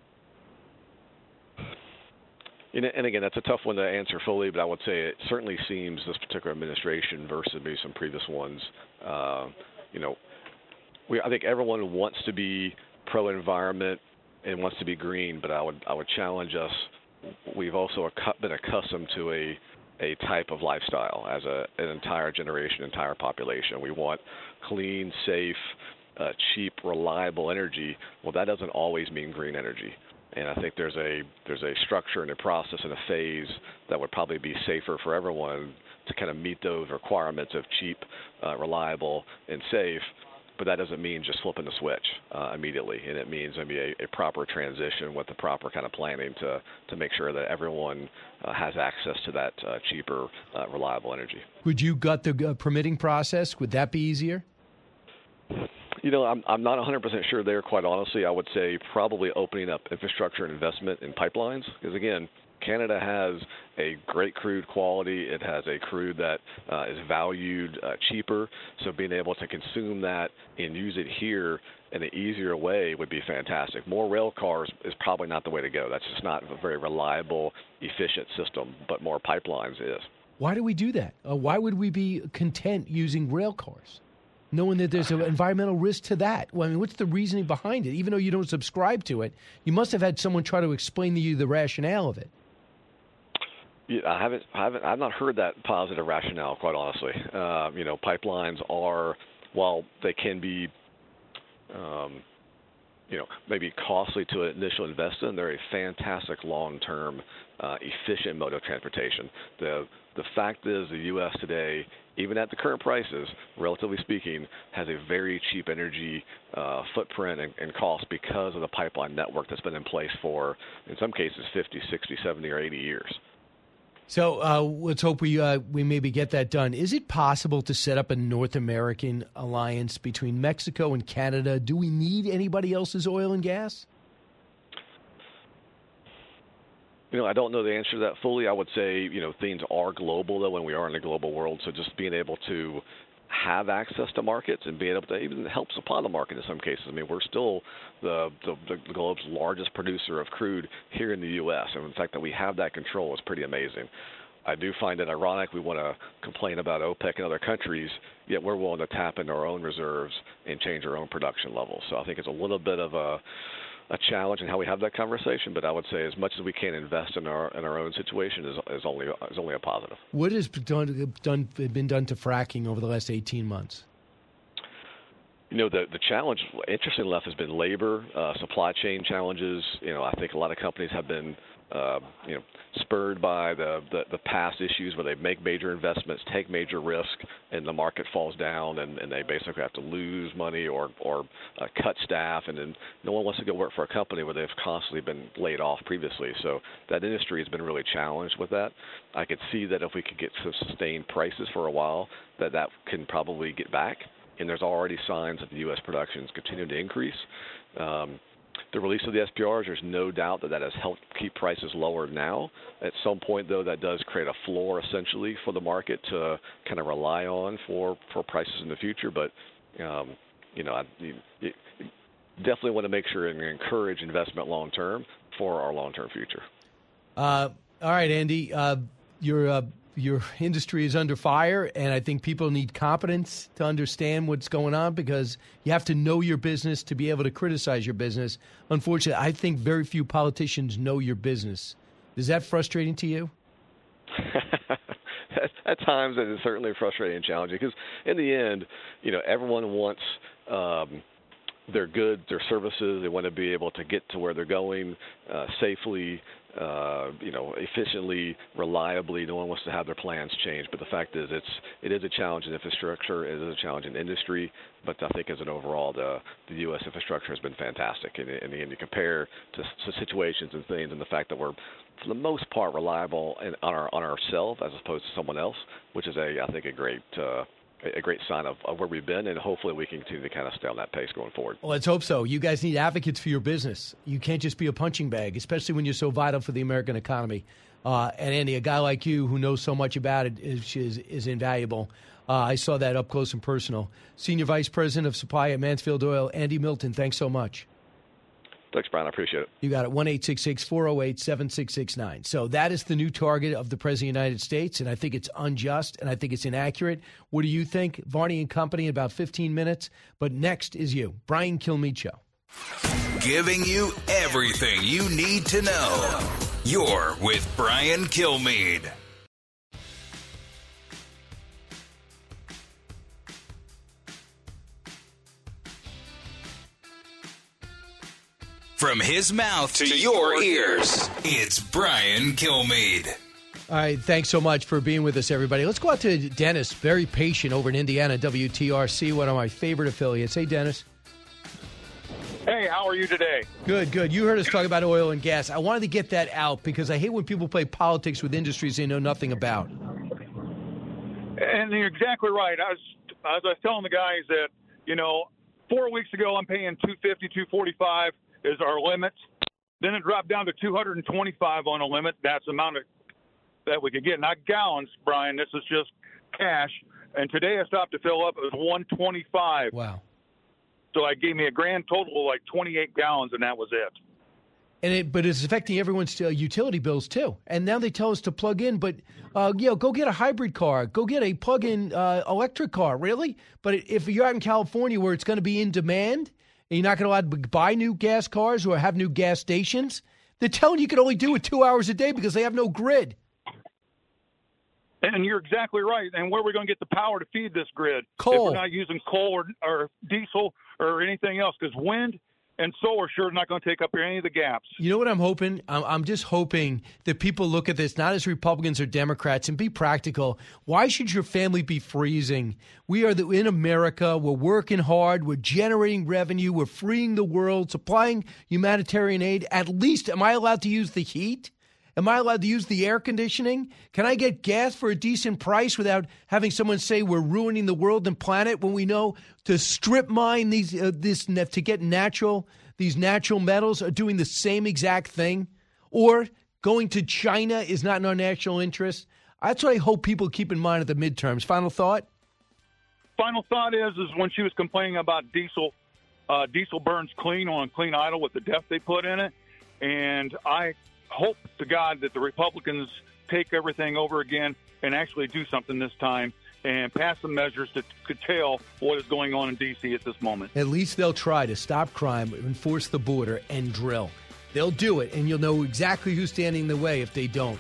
And again, that's a tough one to answer fully, but I would say it certainly seems this particular administration versus maybe some previous ones, I think everyone wants to be pro-environment and wants to be green, but I would challenge us. We've also been accustomed to a type of lifestyle as an entire generation, entire population. We want clean, safe, cheap, reliable energy. Well, that doesn't always mean green energy. And I think there's a structure and a process and a phase that would probably be safer for everyone to kind of meet those requirements of cheap, reliable, and safe. But that doesn't mean just flipping the switch immediately. And it means maybe a proper transition with the proper kind of planning to make sure that everyone has access to that cheaper, reliable energy. Would you gut the permitting process? Would that be easier? I'm not 100% sure there, quite honestly. I would say probably opening up infrastructure and investment in pipelines, because, again, Canada has a great crude quality. It has a crude that is valued cheaper. So being able to consume that and use it here in an easier way would be fantastic. More rail cars is probably not the way to go. That's just not a very reliable, efficient system, but more pipelines is. Why do we do that? Why would we be content using rail cars, knowing that there's an environmental risk to that? Well, I mean, what's the reasoning behind it? Even though you don't subscribe to it, you must have had someone try to explain to you the rationale of it. Yeah, I've not heard that positive rationale, quite honestly. Pipelines are, while they can be, maybe costly to initial invest in, they're a fantastic long-term, efficient mode of transportation. The fact is, the U.S. today, even at the current prices, relatively speaking, has a very cheap energy footprint and cost because of the pipeline network that's been in place for, in some cases, 50, 60, 70, or 80 years. So let's hope we maybe get that done. Is it possible to set up a North American alliance between Mexico and Canada? Do we need anybody else's oil and gas? I don't know the answer to that fully. I would say, things are global, though, when we are in a global world. So just being able to have access to markets and being able to even help supply the market in some cases. I mean, we're still the globe's largest producer of crude here in the U.S., and the fact that we have that control is pretty amazing. I do find it ironic we want to complain about OPEC and other countries, yet we're willing to tap into our own reserves and change our own production levels. So I think it's a little bit of a challenge in how we have that conversation, but I would say as much as we can invest in our own situation is only a positive. What has been done to fracking over the last 18 months? The challenge, interestingly enough, has been labor, supply chain challenges. I think a lot of companies have been spurred by the past issues where they make major investments, take major risk, and the market falls down, and they basically have to lose money or cut staff, and then no one wants to go work for a company where they've constantly been laid off previously. So that industry has been really challenged with that. I could see that if we could get some sustained prices for a while, that can probably get back, and there's already signs that the U.S. production is continuing to increase. The release of the SPRs, there's no doubt that has helped keep prices lower now. At some point, though, that does create a floor, essentially, for the market to kind of rely on for prices in the future. But, you definitely want to make sure and encourage investment long-term for our long-term future. All right, Andy, your industry is under fire, and I think people need competence to understand what's going on, because you have to know your business to be able to criticize your business. Unfortunately, I think very few politicians know your business. Is that frustrating to you? At times, it is certainly frustrating and challenging, because in the end, everyone wants their goods, their services. They want to be able to get to where they're going safely, efficiently, reliably. No one wants to have their plans changed. But the fact is, it is a challenge in infrastructure. It is a challenge in industry. But I think as an overall, the U.S. infrastructure has been fantastic. And you compare to situations and things, and the fact that we're, for the most part, reliable on ourselves as opposed to someone else, which is I think a great sign of where we've been, and hopefully we can continue to kind of stay on that pace going forward. Well, let's hope so. You guys need advocates for your business. You can't just be a punching bag, especially when you're so vital for the American economy. And Andy, a guy like you who knows so much about it is invaluable. I saw that up close and personal. Senior Vice President of Supply at Mansfield Oil, Andy Milton, thanks so much. Thanks, Brian. I appreciate it. You got it. 1-866-408-7669. So that is the new target of the President of the United States, and I think it's unjust, and I think it's inaccurate. What do you think? Varney and Company in about 15 minutes. But next is you, Brian Kilmeade Show. Giving you everything you need to know. You're with Brian Kilmeade. From his mouth to your ears, it's Brian Kilmeade. All right, thanks so much for being with us, everybody. Let's go out to Dennis, very patient over in Indiana, WTRC, one of my favorite affiliates. Hey, Dennis. Hey, how are you today? Good. You heard us talk about oil and gas. I wanted to get that out because I hate when people play politics with industries they know nothing about. And you're exactly right. I was telling the guys that, 4 weeks ago, I'm paying $250, $245 is our limit. Then it dropped down to $225 on a limit. That's the amount that we could get. Not gallons, Brian. This is just cash. And today I stopped to fill up. It was $125. Wow. So it gave me a grand total of like 28 gallons, and that was it. But it's affecting everyone's utility bills too. And now they tell us to plug in, but go get a hybrid car, go get a plug-in electric car. Really? But if you're out in California where it's going to be in demand, and you're not going to allow to buy new gas cars or have new gas stations, they're telling you can only do it 2 hours a day because they have no grid. And you're exactly right. And where are we going to get the power to feed this grid? Coal. If we're not using coal or diesel or anything else, because wind and solar sure is not going to take up any of the gaps. You know what I'm hoping? I'm just hoping that people look at this not as Republicans or Democrats and be practical. Why should your family be freezing? We are in America. We're working hard. We're generating revenue. We're freeing the world, supplying humanitarian aid. At least, am I allowed to use the heat? Am I allowed to use the air conditioning? Can I get gas for a decent price without having someone say we're ruining the world and planet when we know to strip mine to get these natural metals are doing the same exact thing? Or going to China is not in our national interest? That's what I hope people keep in mind at the midterms. Final thought? Final thought is when she was complaining about diesel burns clean on clean idle with the DEF they put in it. And I hope to God that the Republicans take everything over again and actually do something this time and pass some measures to curtail what is going on in D.C. at this moment. At least they'll try to stop crime, enforce the border, and drill. They'll do it, and you'll know exactly who's standing in the way if they don't.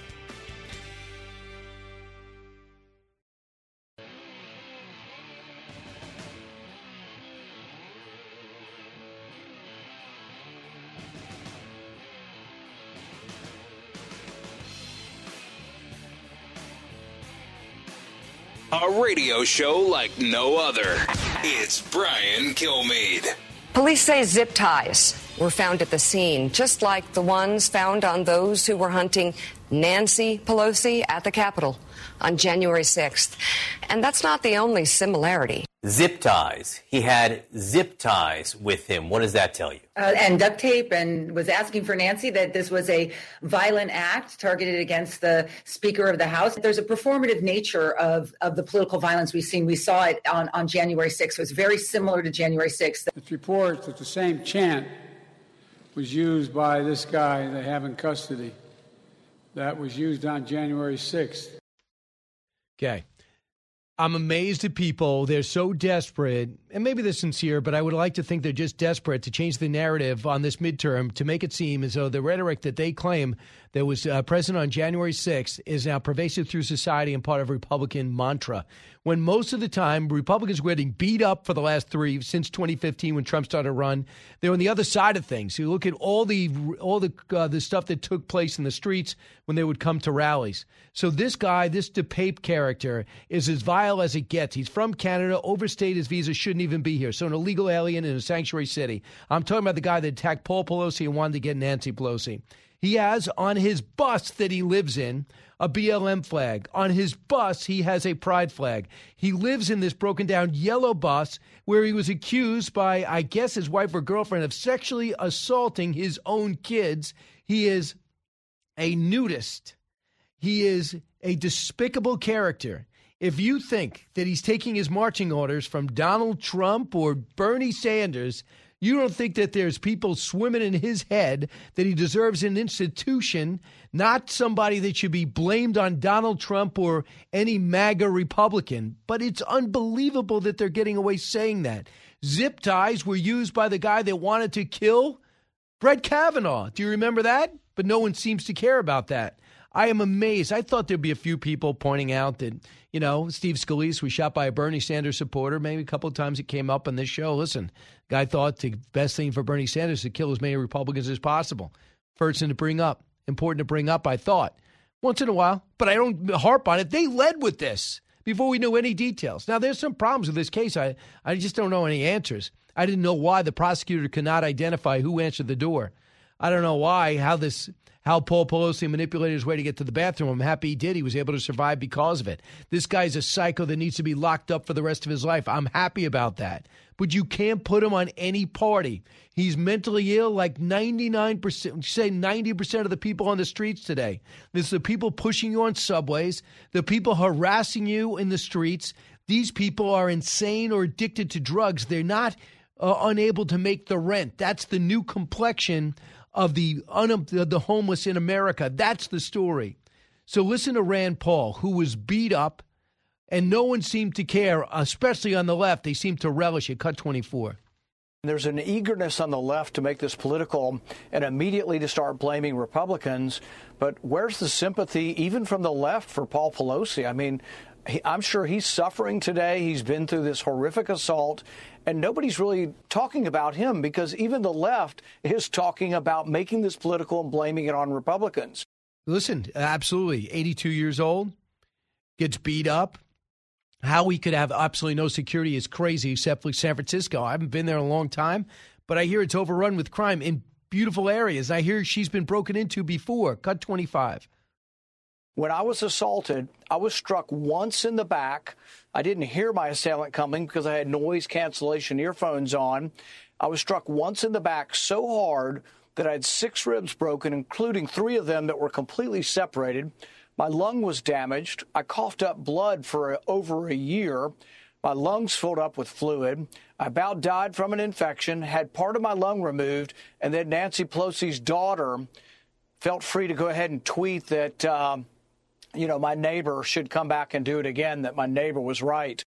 A radio show like no other. It's Brian Kilmeade. Police say zip ties were found at the scene, just like the ones found on those who were hunting Nancy Pelosi at the Capitol on January 6th. And that's not the only similarity. Zip ties. He had zip ties with him. What does that tell you? And duct tape, and was asking for Nancy that this was a violent act targeted against the Speaker of the House. There's a performative nature of the political violence we've seen. We saw it on January 6th. It was very similar to January 6th. It's reports that the same chant was used by this guy they have in custody that was used on January 6th. Okay. I'm amazed at people. They're so desperate, and maybe they're sincere, but I would like to think they're just desperate to change the narrative on this midterm to make it seem as though the rhetoric that they claim that was present on January 6th is now pervasive through society and part of Republican mantra. When most of the time, Republicans were getting beat up for the last three since 2015 when Trump started to run. They were on the other side of things. You look at all the stuff that took place in the streets when they would come to rallies. So this guy, this DePape character, is as vile as it gets. He's from Canada, overstayed his visa, shouldn't even be here. So an illegal alien in a sanctuary city. I'm talking about the guy that attacked Paul Pelosi and wanted to get Nancy Pelosi. He has on his bus that he lives in a BLM flag. On his bus, he has a pride flag. He lives in this broken down yellow bus where he was accused by, I guess, his wife or girlfriend of sexually assaulting his own kids. He is a nudist. He is a despicable character. If you think that he's taking his marching orders from Donald Trump or Bernie Sanders, you don't think that there's people swimming in his head, that he deserves an institution, not somebody that should be blamed on Donald Trump or any MAGA Republican. But it's unbelievable that they're getting away saying that. Zip ties were used by the guy that wanted to kill Brett Kavanaugh. Do you remember that? But no one seems to care about that. I am amazed. I thought there'd be a few people pointing out that, you know, Steve Scalise was shot by a Bernie Sanders supporter. Maybe a couple of times it came up on this show. Listen, guy thought the best thing for Bernie Sanders is to kill as many Republicans as possible. Person to bring up. Important to bring up, I thought. Once in a while. But I don't harp on it. They led with this before we knew any details. Now, there's some problems with this case. I just don't know any answers. I didn't know why the prosecutor could not identify who answered the door. I don't know why, how Paul Pelosi manipulated his way to get to the bathroom. I'm happy he did. He was able to survive because of it. This guy's a psycho that needs to be locked up for the rest of his life. I'm happy about that. but you can't put him on any party. He's mentally ill like 99%, say 90% of the people on the streets today. It's the people pushing you on subways, the people harassing you in the streets. These people are insane or addicted to drugs. They're not unable to make the rent. That's the new complexion of the homeless in America. That's the story. So listen to Rand Paul, who was beat up, and no one seemed to care, especially on the left. They seemed to relish it. Cut 24. There's an eagerness on the left to make this political and immediately to start blaming Republicans. But where's the sympathy, even from the left, for Paul Pelosi? I mean, I'm sure he's suffering today. He's been through this horrific assault, and nobody's really talking about him because even the left is talking about making this political and blaming it on Republicans. Listen, absolutely. 82 years old, gets beat up. How he could have absolutely no security is crazy, except for San Francisco. I haven't been there in a long time, but I hear it's overrun with crime in beautiful areas. I hear she's been broken into before. Cut 25. When I was assaulted, I was struck once in the back. I didn't hear my assailant coming because I had noise cancellation earphones on. I was struck once in the back so hard that I had 6 ribs broken, including 3 of them that were completely separated. My lung was damaged. I coughed up blood for over a year. My lungs filled up with fluid. I about died from an infection, had part of my lung removed, and then Nancy Pelosi's daughter felt free to go ahead and tweet that, my neighbor should come back and do it again, that my neighbor was right.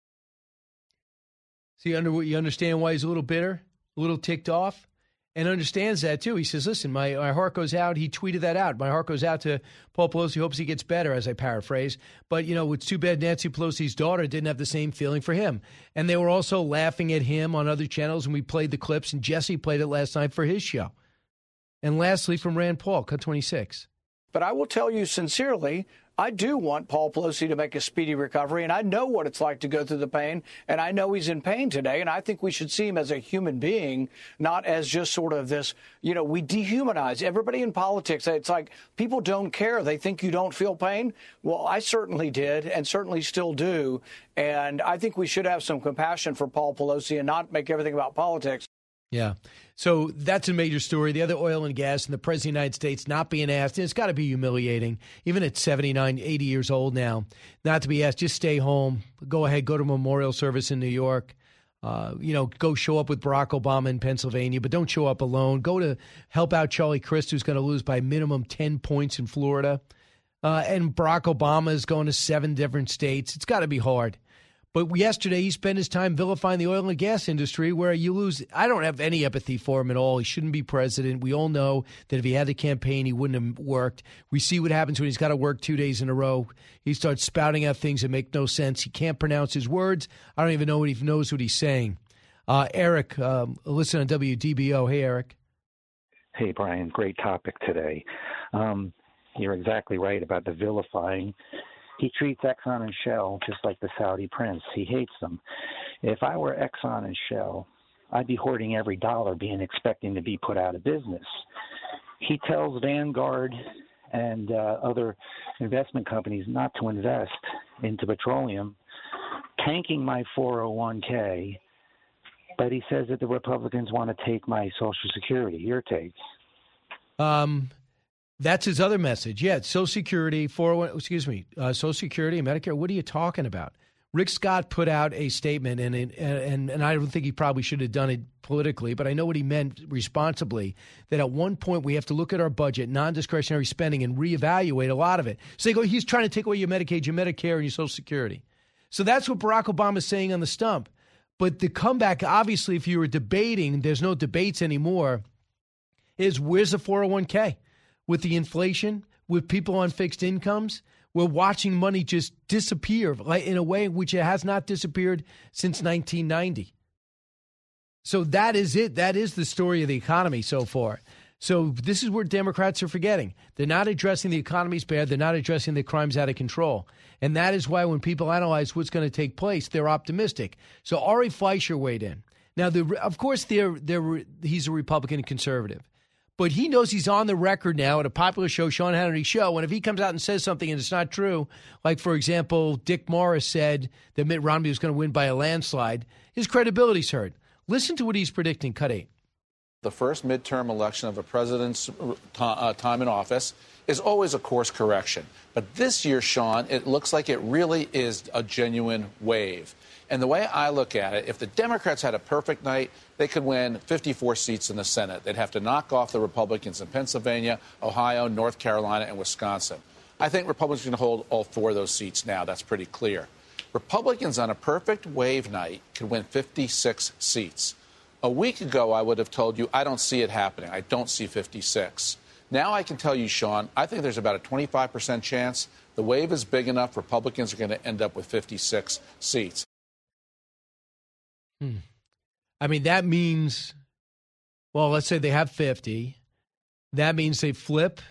See, you understand why he's a little bitter, a little ticked off? And understands that, too. He says, listen, my heart goes out. He tweeted that out. My heart goes out to Paul Pelosi. Hopes he gets better, as I paraphrase. But, it's too bad Nancy Pelosi's daughter didn't have the same feeling for him. And they were also laughing at him on other channels, and we played the clips, and Jesse played it last night for his show. And lastly, from Rand Paul, cut 26. But I will tell you sincerely, I do want Paul Pelosi to make a speedy recovery, and I know what it's like to go through the pain, and I know he's in pain today, and I think we should see him as a human being, not as just sort of this, we dehumanize everybody in politics. It's like people don't care. They think you don't feel pain. Well, I certainly did and certainly still do, and I think we should have some compassion for Paul Pelosi and not make everything about politics. Yeah. So that's a major story. The other oil and gas and the President of the United States not being asked. And it's got to be humiliating, even at 79, 80 years old now, not to be asked. Just stay home. Go ahead. Go to memorial service in New York. Go show up with Barack Obama in Pennsylvania, but don't show up alone. Go to help out Charlie Crist, who's going to lose by minimum 10 points in Florida. And Barack Obama is going to 7 different states. It's got to be hard. But yesterday, he spent his time vilifying the oil and gas industry where you lose. I don't have any empathy for him at all. He shouldn't be president. We all know that if he had the campaign, he wouldn't have worked. We see what happens when he's got to work 2 days in a row. He starts spouting out things that make no sense. He can't pronounce his words. I don't even know if he knows what he's saying. Eric, listen on WDBO. Hey, Eric. Hey, Brian. Great topic today. You're exactly right about the vilifying. He treats Exxon and Shell just like the Saudi prince. He hates them. If I were Exxon and Shell, I'd be hoarding every dollar, expecting to be put out of business. He tells Vanguard and other investment companies not to invest into petroleum, tanking my 401k, but he says that the Republicans want to take my Social Security. Your take? That's his other message. Yeah, Social Security, Social Security and Medicare. What are you talking about? Rick Scott put out a statement, and I don't think he probably should have done it politically, but I know what he meant responsibly, that at one point we have to look at our budget, non-discretionary spending, and reevaluate a lot of it. So he's trying to take away your Medicaid, your Medicare, and your Social Security. So that's what Barack Obama is saying on the stump. But the comeback, obviously, if you were debating, there's no debates anymore, is where's the 401k? With the inflation, with people on fixed incomes, we're watching money just disappear in a way which it has not disappeared since 1990. So that is it. That is the story of the economy so far. So this is where Democrats are forgetting. They're not addressing the economy's bad. They're not addressing the crimes out of control. And that is why when people analyze what's going to take place, they're optimistic. So Ari Fleischer weighed in. Now, of course, he's a Republican and conservative. But he knows he's on the record now at a popular show, Sean Hannity's show, and if he comes out and says something and it's not true, like, for example, Dick Morris said that Mitt Romney was going to win by a landslide, his credibility's hurt. Listen to what he's predicting. Cut 8. The first midterm election of a president's time in office is always a course correction. But this year, Sean, it looks like it really is a genuine wave. And the way I look at it, if the Democrats had a perfect night, they could win 54 seats in the Senate. They'd have to knock off the Republicans in Pennsylvania, Ohio, North Carolina, and Wisconsin. I think Republicans are going to hold all 4 of those seats now. That's pretty clear. Republicans on a perfect wave night could win 56 seats. A week ago, I would have told you I don't see it happening. I don't see 56. Now I can tell you, Sean, I think there's about a 25% chance the wave is big enough Republicans are going to end up with 56 seats. I mean, that means, well, let's say they have 50. That means they flip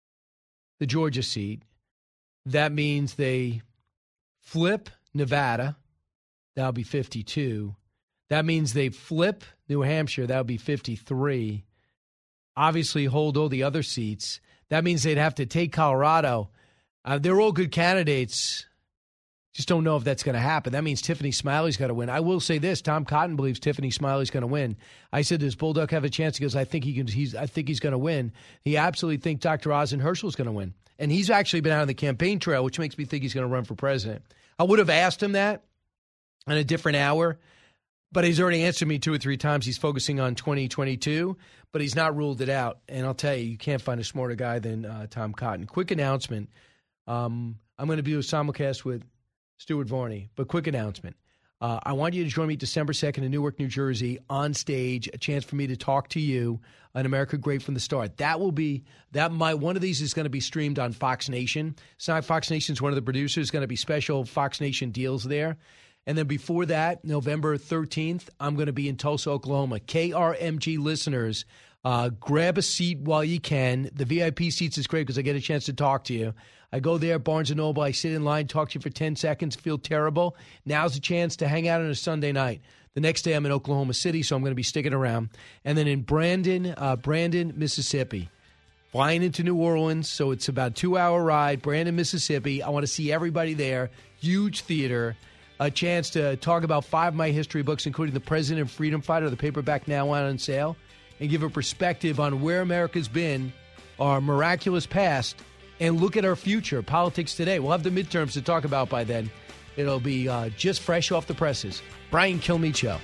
the Georgia seat. That means they flip Nevada. That'll be 52. That means they flip New Hampshire. That would be 53. Obviously, hold all the other seats. That means they'd have to take Colorado. They're all good candidates. Just don't know if that's going to happen. That means Tiffany Smiley's got to win. I will say this: Tom Cotton believes Tiffany Smiley's going to win. I said, "Does Bulldog have a chance?" He goes, "I think he can. I think he's going to win." He absolutely thinks Dr. Oz and Herschel's going to win, and he's actually been out on the campaign trail, which makes me think he's going to run for president. I would have asked him that on a different hour, but he's already answered me 2 or 3 times. He's focusing on 2022, but he's not ruled it out. And I'll tell you, you can't find a smarter guy than Tom Cotton. Quick announcement: I'm going to be a simulcast with Stuart Varney, but quick announcement. I want you to join me December 2nd in Newark, New Jersey, on stage, a chance for me to talk to you on America Great from the Start. One of these is going to be streamed on Fox Nation. Fox Nation's one of the producers, going to be special Fox Nation deals there. And then before that, November 13th, I'm going to be in Tulsa, Oklahoma. KRMG listeners, grab a seat while you can. The VIP seats is great because I get a chance to talk to you. I go there, Barnes & Noble, I sit in line, talk to you for 10 seconds, feel terrible. Now's a chance to hang out on a Sunday night. The next day I'm in Oklahoma City, so I'm going to be sticking around. And then in Brandon, Mississippi, flying into New Orleans, so it's about a 2-hour ride, Brandon, Mississippi. I want to see everybody there. Huge theater. A chance to talk about 5 of my history books, including The President and Freedom Fighter, the paperback now on sale, and give a perspective on where America's been, our miraculous past, and look at our future, politics today. We'll have the midterms to talk about by then. It'll be just fresh off the presses. Brian Kilmeade Show.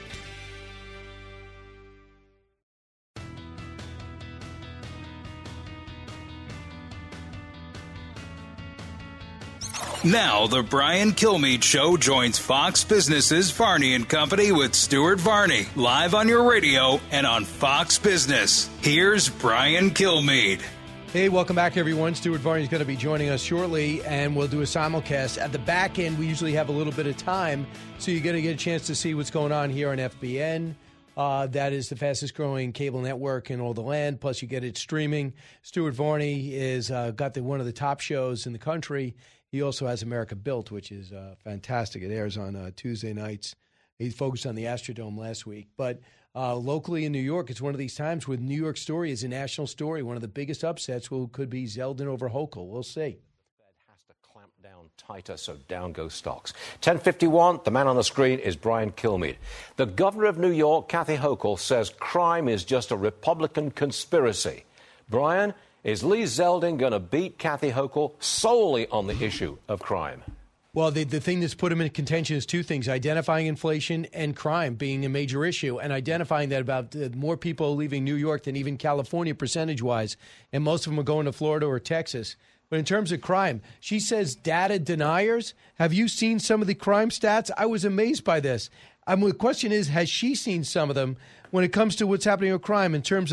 Now, the Brian Kilmeade Show joins Fox Business's Varney and Company with Stuart Varney, live on your radio and on Fox Business. Here's Brian Kilmeade. Hey, welcome back, everyone. Stuart Varney is going to be joining us shortly, and we'll do a simulcast. At the back end, we usually have a little bit of time, so you're going to get a chance to see what's going on here on FBN. That is the fastest-growing cable network in all the land, plus you get it streaming. Stuart Varney is got one of the top shows in the country. He also has America Built, which is fantastic. It airs on Tuesday nights. He focused on the Astrodome last week. But locally in New York, it's one of these times where New York story is a national story. One of the biggest upsets could be Zeldin over Hochul. We'll see. The Fed has to clamp down tighter, so down go stocks. 10:51, the man on the screen is Brian Kilmeade. The governor of New York, Kathy Hochul, says crime is just a Republican conspiracy. Brian, is Lee Zeldin going to beat Kathy Hochul solely on the issue of crime? Well, the thing that's put him in contention is 2 things: identifying inflation and crime being a major issue, and identifying that about more people are leaving New York than even California percentage-wise, and most of them are going to Florida or Texas. But in terms of crime, she says data deniers. Have you seen some of the crime stats? I was amazed by this. The question is, has she seen some of them when it comes to what's happening with crime in terms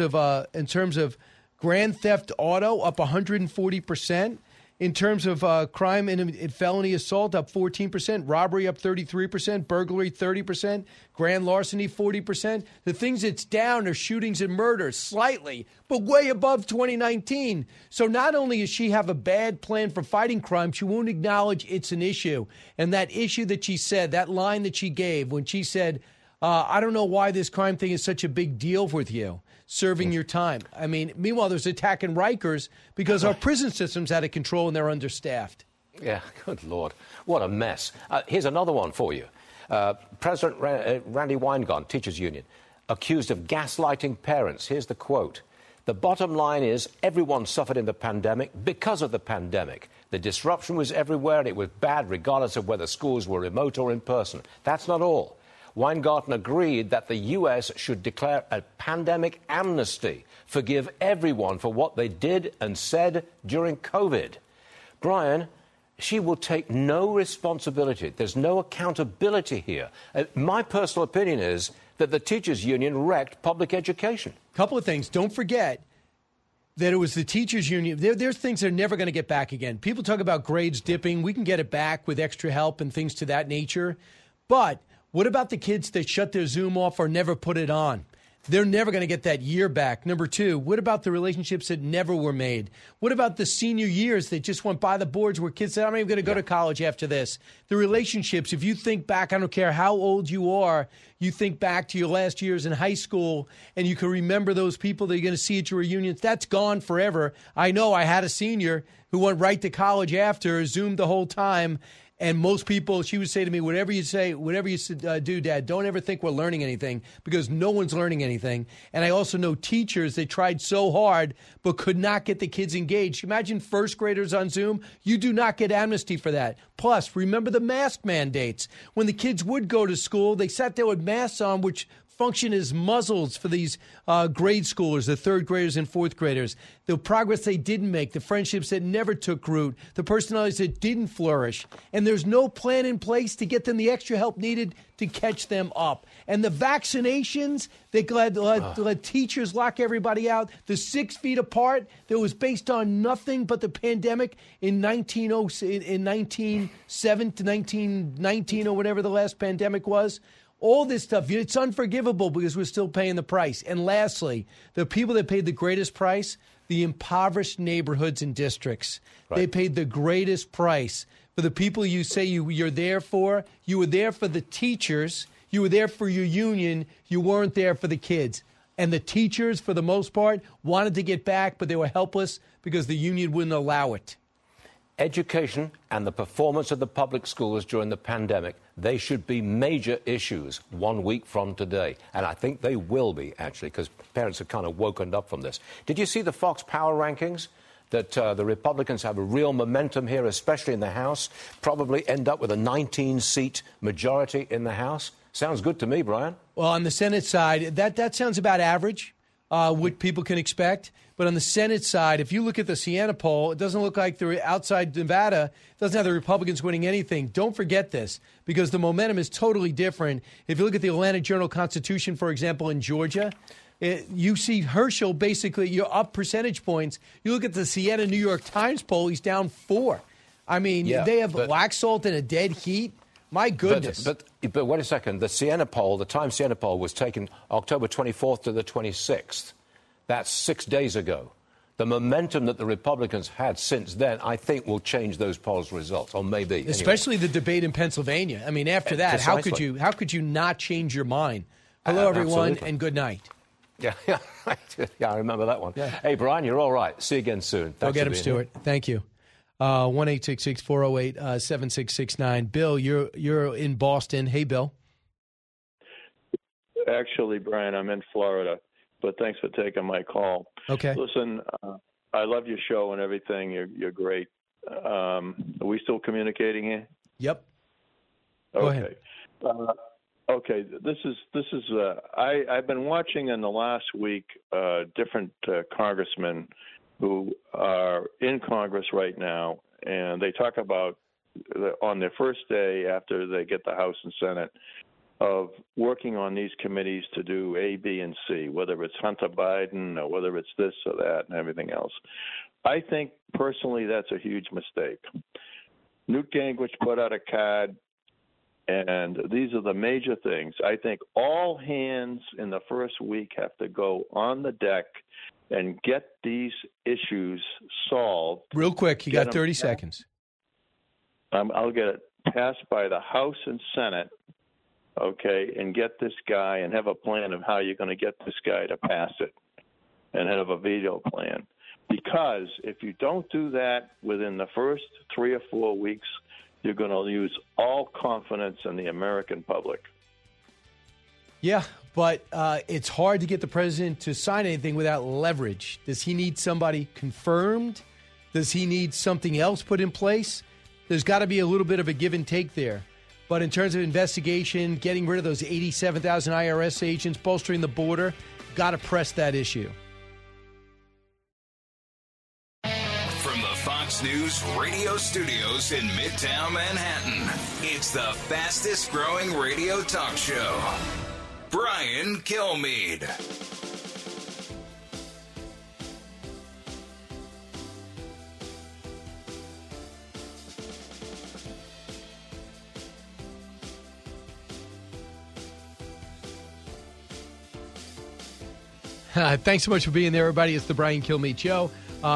of grand theft auto up 140%? In terms of crime and felony assault, up 14%, robbery up 33%, burglary 30%, grand larceny 40%. The things that's down are shootings and murders, slightly, but way above 2019. So not only does she have a bad plan for fighting crime, she won't acknowledge it's an issue. And that issue that she said, that line that she gave when she said, I don't know why this crime thing is such a big deal with you. Serving your time. I mean, meanwhile, there's attacking Rikers because our prison system's out of control and they're understaffed. Yeah, good Lord. What a mess. Here's another one for you. President Randy Weingarten, Teachers Union. accused of gaslighting parents. Here's the quote. The bottom line is everyone suffered in the pandemic because of the pandemic. The disruption was everywhere and it was bad regardless of whether schools were remote or in person. That's not all. Weingarten agreed that the U.S. should declare a pandemic amnesty, forgive everyone for what they did and said during COVID. Brian, she will take no responsibility. There's no accountability here. My personal opinion is that the teachers' union wrecked public education. Couple of things. Don't forget that it was the teachers' union. There's things that are never going to get back again. People talk about grades dipping. We can get it back with extra help and things to that nature. But what about the kids that shut their Zoom off or never put it on? They're never going to get that year back. Number two, what about the relationships that never were made? What about the senior years that just went by the boards where kids said, I'm not even going to go to college after this? The relationships, if you think back, I don't care how old you are, you think back to your last years in high school and you can remember those people that you're going to see at your reunions, that's gone forever. I know I had a senior who went right to college after, Zoomed the whole time. And most people, she would say to me, whatever you say, whatever you do, Dad, don't ever think we're learning anything because no one's learning anything. And I also know teachers that tried so hard but could not get the kids engaged. Imagine first graders on Zoom. You do not get amnesty for that. Plus, remember the mask mandates. When the kids would go to school, they sat there with masks on, which function as muzzles for these grade schoolers, the third graders and fourth graders. The progress they didn't make, the friendships that never took root, the personalities that didn't flourish. And there's no plan in place to get them the extra help needed to catch them up. And the vaccinations, they let teachers lock everybody out. The 6 feet apart that was based on nothing but the pandemic in 1907 to 1919 or whatever the last pandemic was. All this stuff, it's unforgivable because we're still paying the price. And lastly, the people that paid the greatest price, the impoverished neighborhoods and districts. Right. They paid the greatest price. For the people you say you're there for, you were there for the teachers, you were there for your union, you weren't there for the kids. And the teachers, for the most part, wanted to get back, but they were helpless because the union wouldn't allow it. Education and the performance of the public schools during the pandemic, they should be major issues 1 week from today. And I think they will be, actually, because parents have kind of woken up from this. Did you see the Fox Power rankings? That the Republicans have a real momentum here, especially in the House, probably end up with a 19-seat majority in the House? Sounds good to me, Brian. Well, on the Senate side, that sounds about average, what people can expect. But on the Senate side, if you look at the Siena poll, it doesn't look like the outside Nevada doesn't have the Republicans winning anything. Don't forget this, because the momentum is totally different. If you look at the Atlanta Journal-Constitution, for example, in Georgia, you see Herschel basically, you're up percentage points. You look at the Siena New York Times poll, he's down 4. I mean, they have black salt in a dead heat. My goodness. But wait a second. The Siena poll, the Times Siena poll, was taken October 24th to the 26th. That's 6 days ago. The momentum that the Republicans had since then, I think, will change those polls' results, or maybe. Especially the debate in Pennsylvania. I mean, after that, how could you not change your mind? Hello, everyone, absolutely. And good night. Yeah, I remember that one. Yeah. Hey, Brian, you're all right. See you again soon. Go get him, Stuart. Here. Thank you. 1-866-408-7669. Bill, you're in Boston. Hey, Bill. Actually, Brian, I'm in Florida. But thanks for taking my call. Okay. Listen, I love your show and everything. You're great. Are we still communicating here? Yep. Go ahead. Okay. This is. I've been watching in the last week different congressmen who are in Congress right now, and they talk about on their first day after they get the House and Senate, of working on these committees to do A, B, and C, whether it's Hunter Biden or whether it's this or that and everything else. I think personally that's a huge mistake. Newt Gingrich put out a card, and these are the major things. I think all hands in the first week have to go on the deck and get these issues solved. Real quick, you got 30 seconds. I'll get it passed by the House and Senate. Okay, and get this guy and have a plan of how you're going to get this guy to pass it and have a veto plan. Because if you don't do that within the first 3 or 4 weeks, you're going to lose all confidence in the American public. Yeah, But it's hard to get the president to sign anything without leverage. Does he need somebody confirmed? Does he need something else put in place? There's got to be a little bit of a give and take there. But in terms of investigation, getting rid of those 87,000 IRS agents, bolstering the border, got to press that issue. From the Fox News radio studios in Midtown Manhattan, it's the fastest growing radio talk show. Brian Kilmeade. Thanks so much for being there, everybody. It's the Brian Kilmeade Show.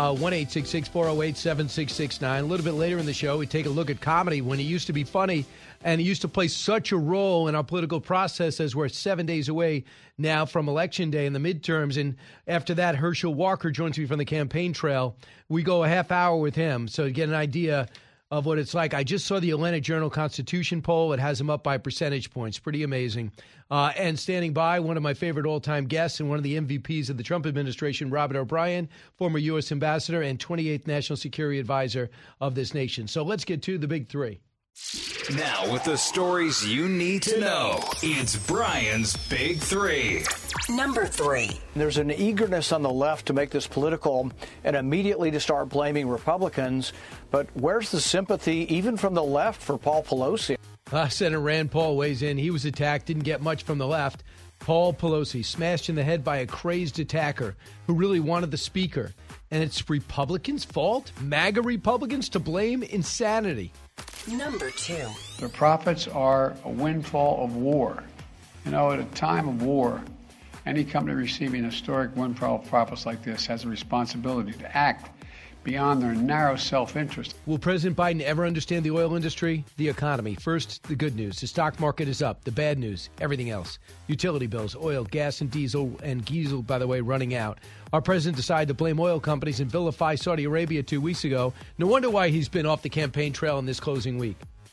1-866-408-7669. A little bit later in the show, we take a look at comedy when it used to be funny, and it used to play such a role in our political process as we're 7 days away now from Election Day and the midterms. And after that, Herschel Walker joins me from the campaign trail. We go a half hour with him, so to get an idea of what it's like. I just saw the Atlanta Journal-Constitution poll. It has him up by percentage points. Pretty amazing. And standing by, one of my favorite all-time guests and one of the MVPs of the Trump administration, Robert O'Brien, former U.S. ambassador and 28th National Security Advisor of this nation. So let's get to the big three. Now, with the stories you need to know, it's Brian's Big Three. Number 3. There's an eagerness on the left to make this political and immediately to start blaming Republicans. But where's the sympathy, even from the left, for Paul Pelosi? Senator Rand Paul weighs in. He was attacked, didn't get much from the left. Paul Pelosi smashed in the head by a crazed attacker who really wanted the speaker. And it's Republicans' fault? MAGA Republicans to blame? Insanity. Number 2. The profits are a windfall of war. You know, at a time of war, any company receiving historic windfall profits like this has a responsibility to act beyond their narrow self-interest. Will President Biden ever understand the oil industry? The economy. First, the good news. The stock market is up. The bad news, everything else. Utility bills, oil, gas, and diesel, by the way, running out. Our president decided to blame oil companies and vilify Saudi Arabia 2 weeks ago. No wonder why he's been off the campaign trail in this closing week.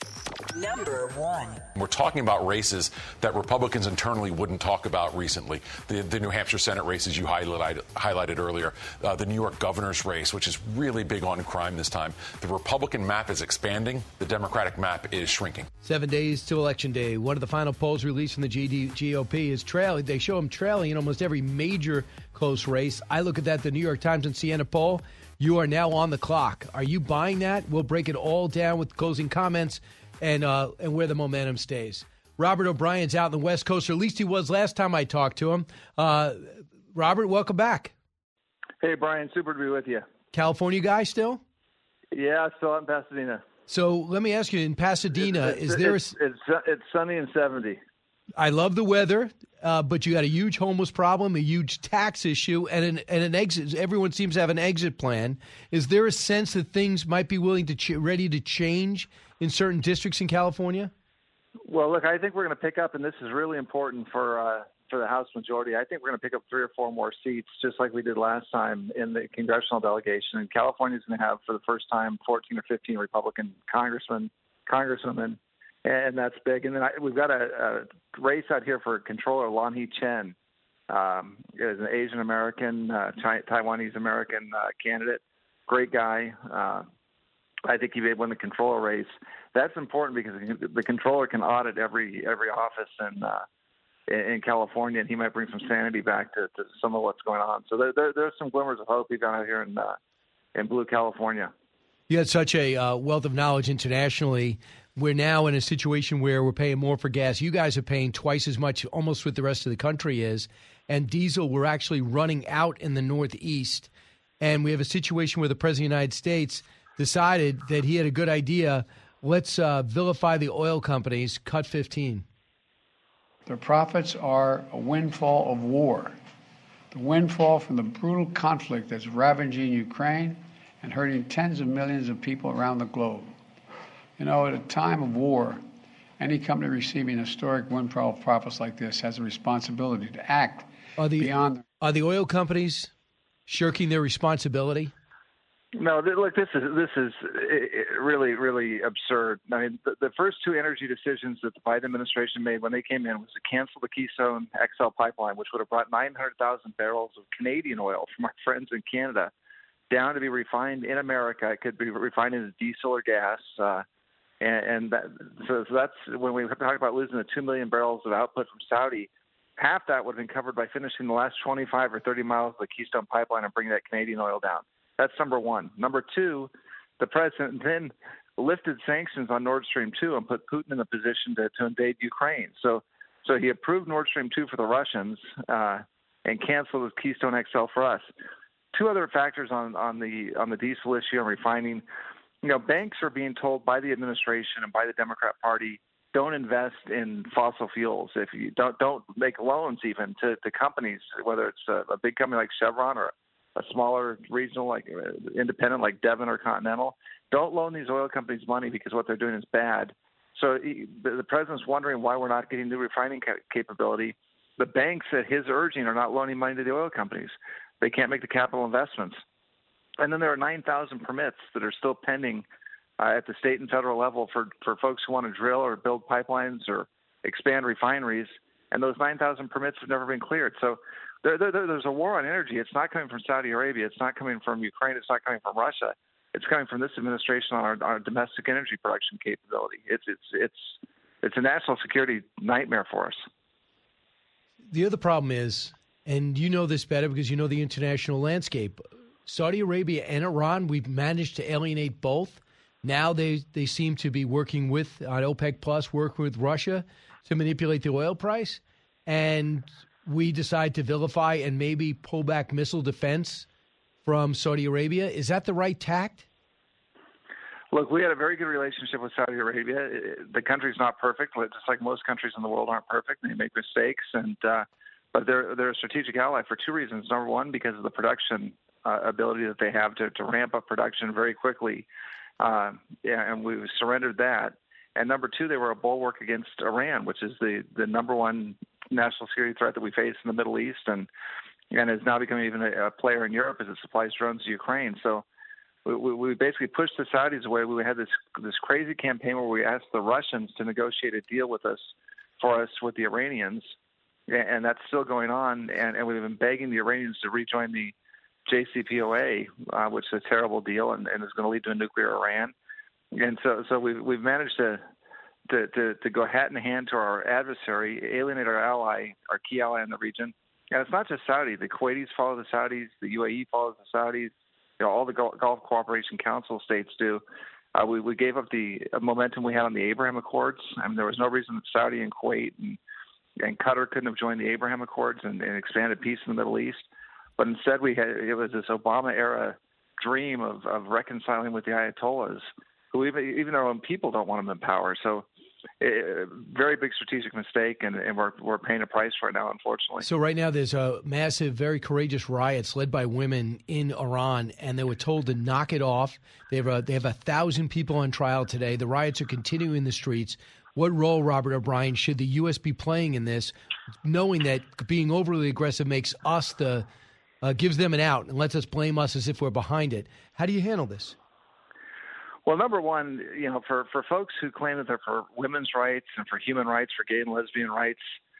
Number 1. We're talking about races that Republicans internally wouldn't talk about recently. The New Hampshire Senate races you highlighted earlier, the New York governor's race, which is really big on crime this time. The Republican map is expanding. The Democratic map is shrinking. 7 days to Election Day. One of the final polls released from the GOP is trailing. They show him trailing in almost every major close race. I look at that, the New York Times and Siena poll. You are now on the clock. Are you buying that? We'll break it all down with closing comments and where the momentum stays. Robert O'Brien's out on the West Coast, or at least he was last time I talked to him. Robert, welcome back. Hey, Brian, super to be with you. California guy still? Yeah, still out in Pasadena. So let me ask you, in Pasadena, it's sunny and 70. I love the weather, but you got a huge homeless problem, a huge tax issue, and an exit. Everyone seems to have an exit plan. Is there a sense that things might be ready to change in certain districts in California? Well, look, I think we're going to pick up, and this is really important for the House majority. I think we're going to pick up 3 or 4 more seats, just like we did last time in the congressional delegation. And California is going to have, for the first time, 14 or 15 Republican congresswomen, and that's big. And then we've got a race out here for Controller, Lanhee Chen. Is an Asian American, Taiwanese American candidate. Great guy. I think he may win the controller race. That's important because the controller can audit every office in California, and he might bring some sanity back to some of what's going on. So there's some glimmers of hope even out here in blue California. You had such a wealth of knowledge internationally. We're now in a situation where we're paying more for gas. You guys are paying twice as much, almost what the rest of the country is. And diesel, we're actually running out in the Northeast. And we have a situation where the President of the United States decided that he had a good idea. Let's vilify the oil companies, cut 15. The profits are a windfall of war. The windfall from the brutal conflict that's ravaging Ukraine and hurting tens of millions of people around the globe. You know, at a time of war, any company receiving historic windfall profits like this has a responsibility to act beyond. Are the oil companies shirking their responsibility? No, look, this is really, really absurd. I mean, the first two energy decisions that the Biden administration made when they came in was to cancel the Keystone XL pipeline, which would have brought 900,000 barrels of Canadian oil from our friends in Canada down to be refined in America. It could be refined into diesel or gas. So that's when we talk about losing the 2 million barrels of output from Saudi. Half that would have been covered by finishing the last 25 or 30 miles of the Keystone pipeline and bringing that Canadian oil down. That's number one. Number two, the president then lifted sanctions on Nord Stream 2 and put Putin in the position to invade Ukraine. So he approved Nord Stream 2 for the Russians and canceled Keystone XL for us. Two other factors on the diesel issue and refining. You know, banks are being told by the administration and by the Democrat Party, don't invest in fossil fuels. If you don't make loans even to companies, whether it's a big company like Chevron or a smaller regional like independent like Devon or Continental, don't loan these oil companies money because what they're doing is bad. So the president's wondering why we're not getting new refining capability. The banks at his urging are not loaning money to the oil companies. They can't make the capital investments. And then there are 9,000 permits that are still pending at the state and federal level for folks who want to drill or build pipelines or expand refineries. And those 9,000 permits have never been cleared. So there's a war on energy. It's not coming from Saudi Arabia. It's not coming from Ukraine. It's not coming from Russia. It's coming from this administration on our domestic energy production capability. It's a national security nightmare for us. The other problem is, and you know this better because you know the international landscape, Saudi Arabia and Iran, we've managed to alienate both. Now they seem to be working with, on OPEC Plus, working with Russia to manipulate the oil price. And we decide to vilify and maybe pull back missile defense from Saudi Arabia. Is that the right tact? Look, we had a very good relationship with Saudi Arabia. The country's not perfect, just like most countries in the world aren't perfect. They make mistakes, but they're a strategic ally for two reasons. Number one, because of the production ability that they have to ramp up production very quickly, and we've surrendered that. And number two, they were a bulwark against Iran, which is the number one national security threat that we face in the Middle East, and is now becoming even a player in Europe as it supplies drones to Ukraine. So we basically pushed the Saudis away. We had this crazy campaign where we asked the Russians to negotiate a deal with us with the Iranians, and that's still going on. And we've been begging the Iranians to rejoin the JCPOA, which is a terrible deal and is going to lead to a nuclear Iran. And so we've managed to go hat in hand to our adversary, alienate our ally, our key ally in the region. And it's not just Saudi. The Kuwaitis follow the Saudis. The UAE follows the Saudis. All the Gulf Cooperation Council states do. We gave up the momentum we had on the Abraham Accords. I mean, there was no reason that Saudi and Kuwait and Qatar couldn't have joined the Abraham Accords and expanded peace in the Middle East. But instead, it was this Obama-era dream of reconciling with the Ayatollahs, who even their own people don't want them in power. So very big strategic mistake, and we're paying a price for it now, unfortunately. So right now there's a massive, very courageous riots led by women in Iran, and they were told to knock it off. They have 1,000 people on trial today. The riots are continuing in the streets. What role, Robert O'Brien, should the U.S. be playing in this, knowing that being overly aggressive makes us gives them an out and lets us blame us as if we're behind it? How do you handle this? Well, number one, for folks who claim that they're for women's rights and for human rights, for gay and lesbian rights,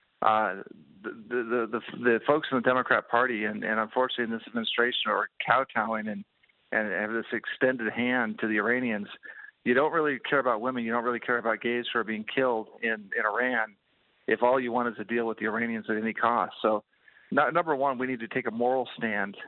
the folks in the Democrat Party and unfortunately in this administration are kowtowing and have this extended hand to the Iranians. You don't really care about women. You don't really care about gays who are being killed in Iran if all you want is to deal with the Iranians at any cost. So, number one, we need to take a moral stand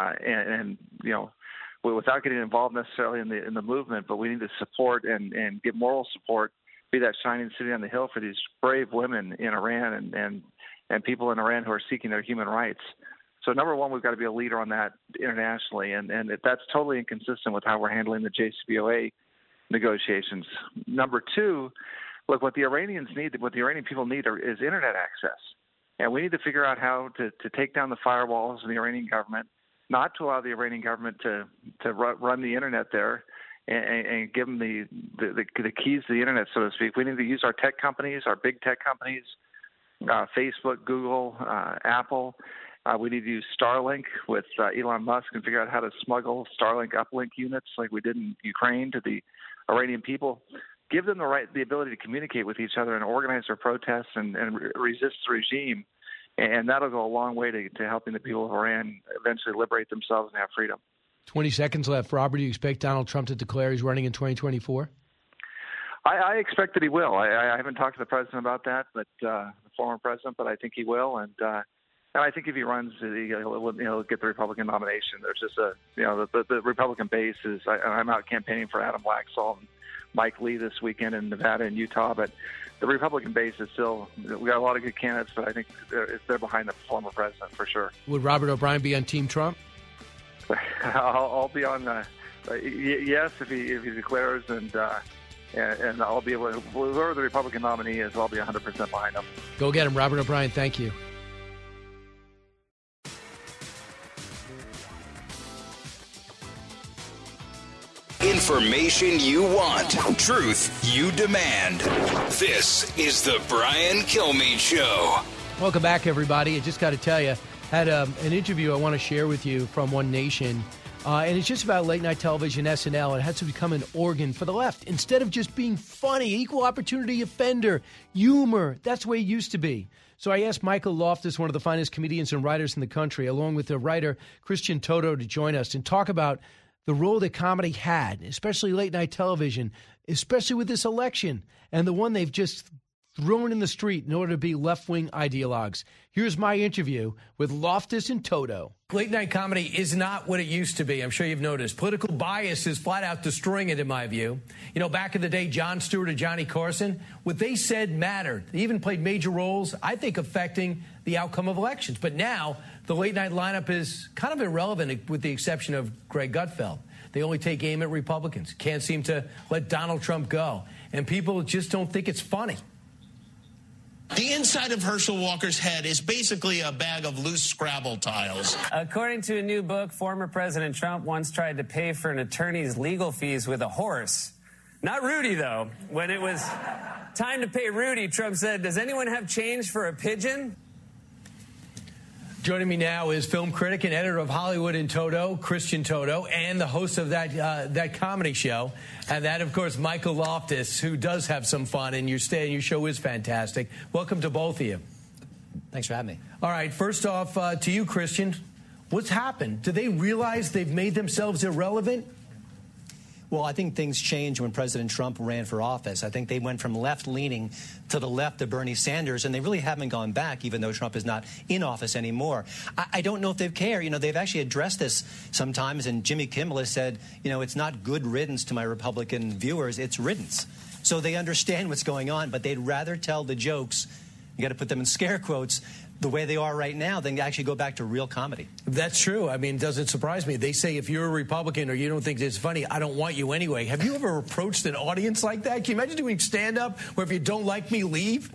without getting involved necessarily in the movement, but we need to support and give moral support, be that shining city on the hill for these brave women in Iran and people in Iran who are seeking their human rights. So number one, we've got to be a leader on that internationally, and that's totally inconsistent with how we're handling the JCPOA negotiations. Number two, look, what the Iranian people need is internet access. And we need to figure out how to take down the firewalls of the Iranian government, not to allow the Iranian government to run the internet there and give them the keys to the internet, so to speak. We need to use our tech companies, our big tech companies, Facebook, Google, Apple, We need to use Starlink with Elon Musk and figure out how to smuggle Starlink uplink units like we did in Ukraine to the Iranian people. Give them the ability to communicate with each other and organize their protests and resist the regime. And that'll go a long way to helping the people of Iran eventually liberate themselves and have freedom. 20 seconds left. Robert, do you expect Donald Trump to declare he's running in 2024? I expect that he will. I haven't talked to the president about that, but the former president, but I think he will. And I think if he runs, he'll get the Republican nomination. There's just the Republican base is. I'm out campaigning for Adam Laxalt and Mike Lee this weekend in Nevada and Utah, but the Republican base is still. We got a lot of good candidates, but I think they're behind the former president for sure. Would Robert O'Brien be on Team Trump? I'll be on. Yes, if he declares and I'll be able to, whoever the Republican nominee is, I'll be 100% behind him. Go get him, Robert O'Brien. Thank you. Information you want, truth you demand. This is the Brian Kilmeade Show. Welcome back, everybody. I just got to tell you, had an interview I want to share with you from One Nation. And it's just about late-night television, SNL. It had to become an organ for the left. Instead of just being funny, equal opportunity offender, humor, that's the way it used to be. So I asked Michael Loftus, one of the finest comedians and writers in the country, along with the writer Christian Toto, to join us and talk about the role that comedy had, especially late-night television, especially with this election, and the one they've just thrown in the street in order to be left-wing ideologues. Here's my interview with Loftus and Toto. Late-night comedy is not what it used to be. I'm sure you've noticed. Political bias is flat out destroying it, in my view. You know, back in the day, Jon Stewart and Johnny Carson, what they said mattered. They even played major roles, I think, affecting the outcome of elections. But now, the late-night lineup is kind of irrelevant, with the exception of Greg Gutfeld. They only take aim at Republicans. Can't seem to let Donald Trump go. And people just don't think it's funny. The inside of Herschel Walker's head is basically a bag of loose Scrabble tiles. According to a new book, former President Trump once tried to pay for an attorney's legal fees with a horse. Not Rudy, though. When it was time to pay Rudy, Trump said, "Does anyone have change for a pigeon?" Joining me now is film critic and editor of Hollywood and Toto, Christian Toto, and the host of that comedy show. And that, of course, Michael Loftus, who does have some fun, and your show is fantastic. Welcome to both of you. Thanks for having me. All right, first off, to you, Christian, what's happened? Do they realize they've made themselves irrelevant? Well, I think things changed when President Trump ran for office. I think they went from left-leaning to the left of Bernie Sanders, and they really haven't gone back, even though Trump is not in office anymore. I don't know if they care. You know, they've actually addressed this sometimes, and Jimmy Kimmel has said, you know, it's not good riddance to my Republican viewers, it's riddance. So they understand what's going on, but they'd rather tell the jokes, you got to put them in scare quotes, the way they are right now, than actually go back to real comedy. That's true. I mean, it doesn't surprise me. They say if you're a Republican or you don't think it's funny, I don't want you anyway. Have you ever approached an audience like that? Can you imagine doing stand-up where if you don't like me, leave?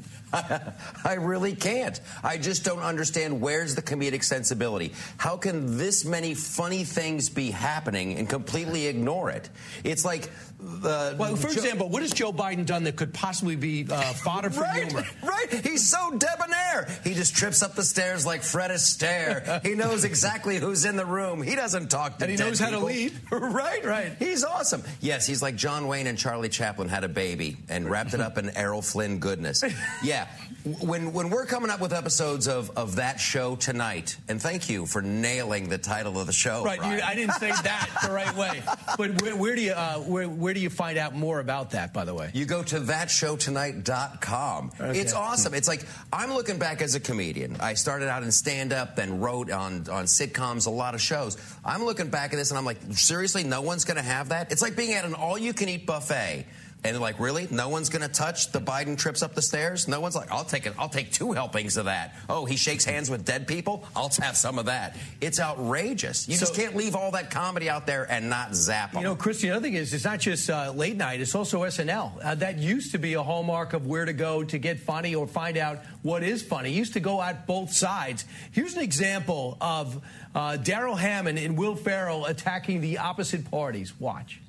I really can't. I just don't understand where's the comedic sensibility. How can this many funny things be happening and completely ignore it? It's like... well, for example, what has Joe Biden done that could possibly be fodder for humor? Right. He's so debonair. He just trips up the stairs like Fred Astaire. He knows exactly who's in the room. He doesn't talk to and he knows how to lead. Right. He's awesome. Yes, he's like John Wayne and Charlie Chaplin had a baby and wrapped it up in Errol Flynn goodness. Yeah. When we're coming up with episodes of that show tonight, and thank you for nailing the title of the show. Right. I didn't say that the right way. But where do you find out more about that, by the way? You go to thatshowtonight.com. Okay. It's awesome. It's like, I'm looking back as a comedian. I started out in stand-up, then wrote on sitcoms, a lot of shows. I'm looking back at this, and I'm like, seriously, no one's going to have that? It's like being at an all-you-can-eat buffet. And they're like, really? No one's going to touch the Biden trips up the stairs? No one's like, I'll take 2 helpings of that. Oh, he shakes hands with dead people? I'll have some of that. It's outrageous. You just can't leave all that comedy out there and not zap them. You know, Christian, the other thing is, it's not just late night. It's also SNL. That used to be a hallmark of where to go to get funny or find out what is funny. It used to go out both sides. Here's an example of Daryl Hammond and Will Ferrell attacking the opposite parties. Watch.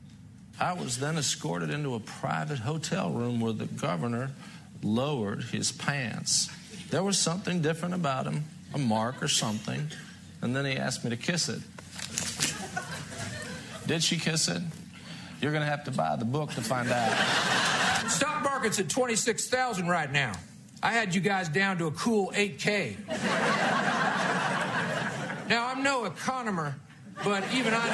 I was then escorted into a private hotel room where the governor lowered his pants. There was something different about him. a mark or something, and then he asked me to kiss it. Did she kiss it? You're going to have to buy the book to find out. Stock market's at 26,000 right now. I had you guys down to a cool 8K. Now, I'm no economer, but even I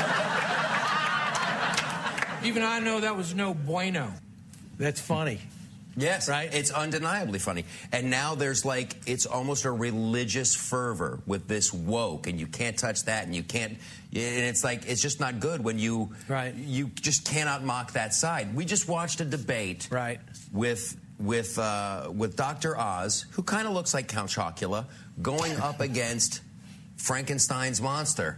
know that was no bueno. That's funny. Yes, right? It's undeniably funny. And now there's it's almost a religious fervor with this woke, and you can't touch that, and you can't, and it's it's just not good when you just cannot mock that side. We just watched a debate with Dr. Oz, who kind of looks like Count Chocula, going up against Frankenstein's monster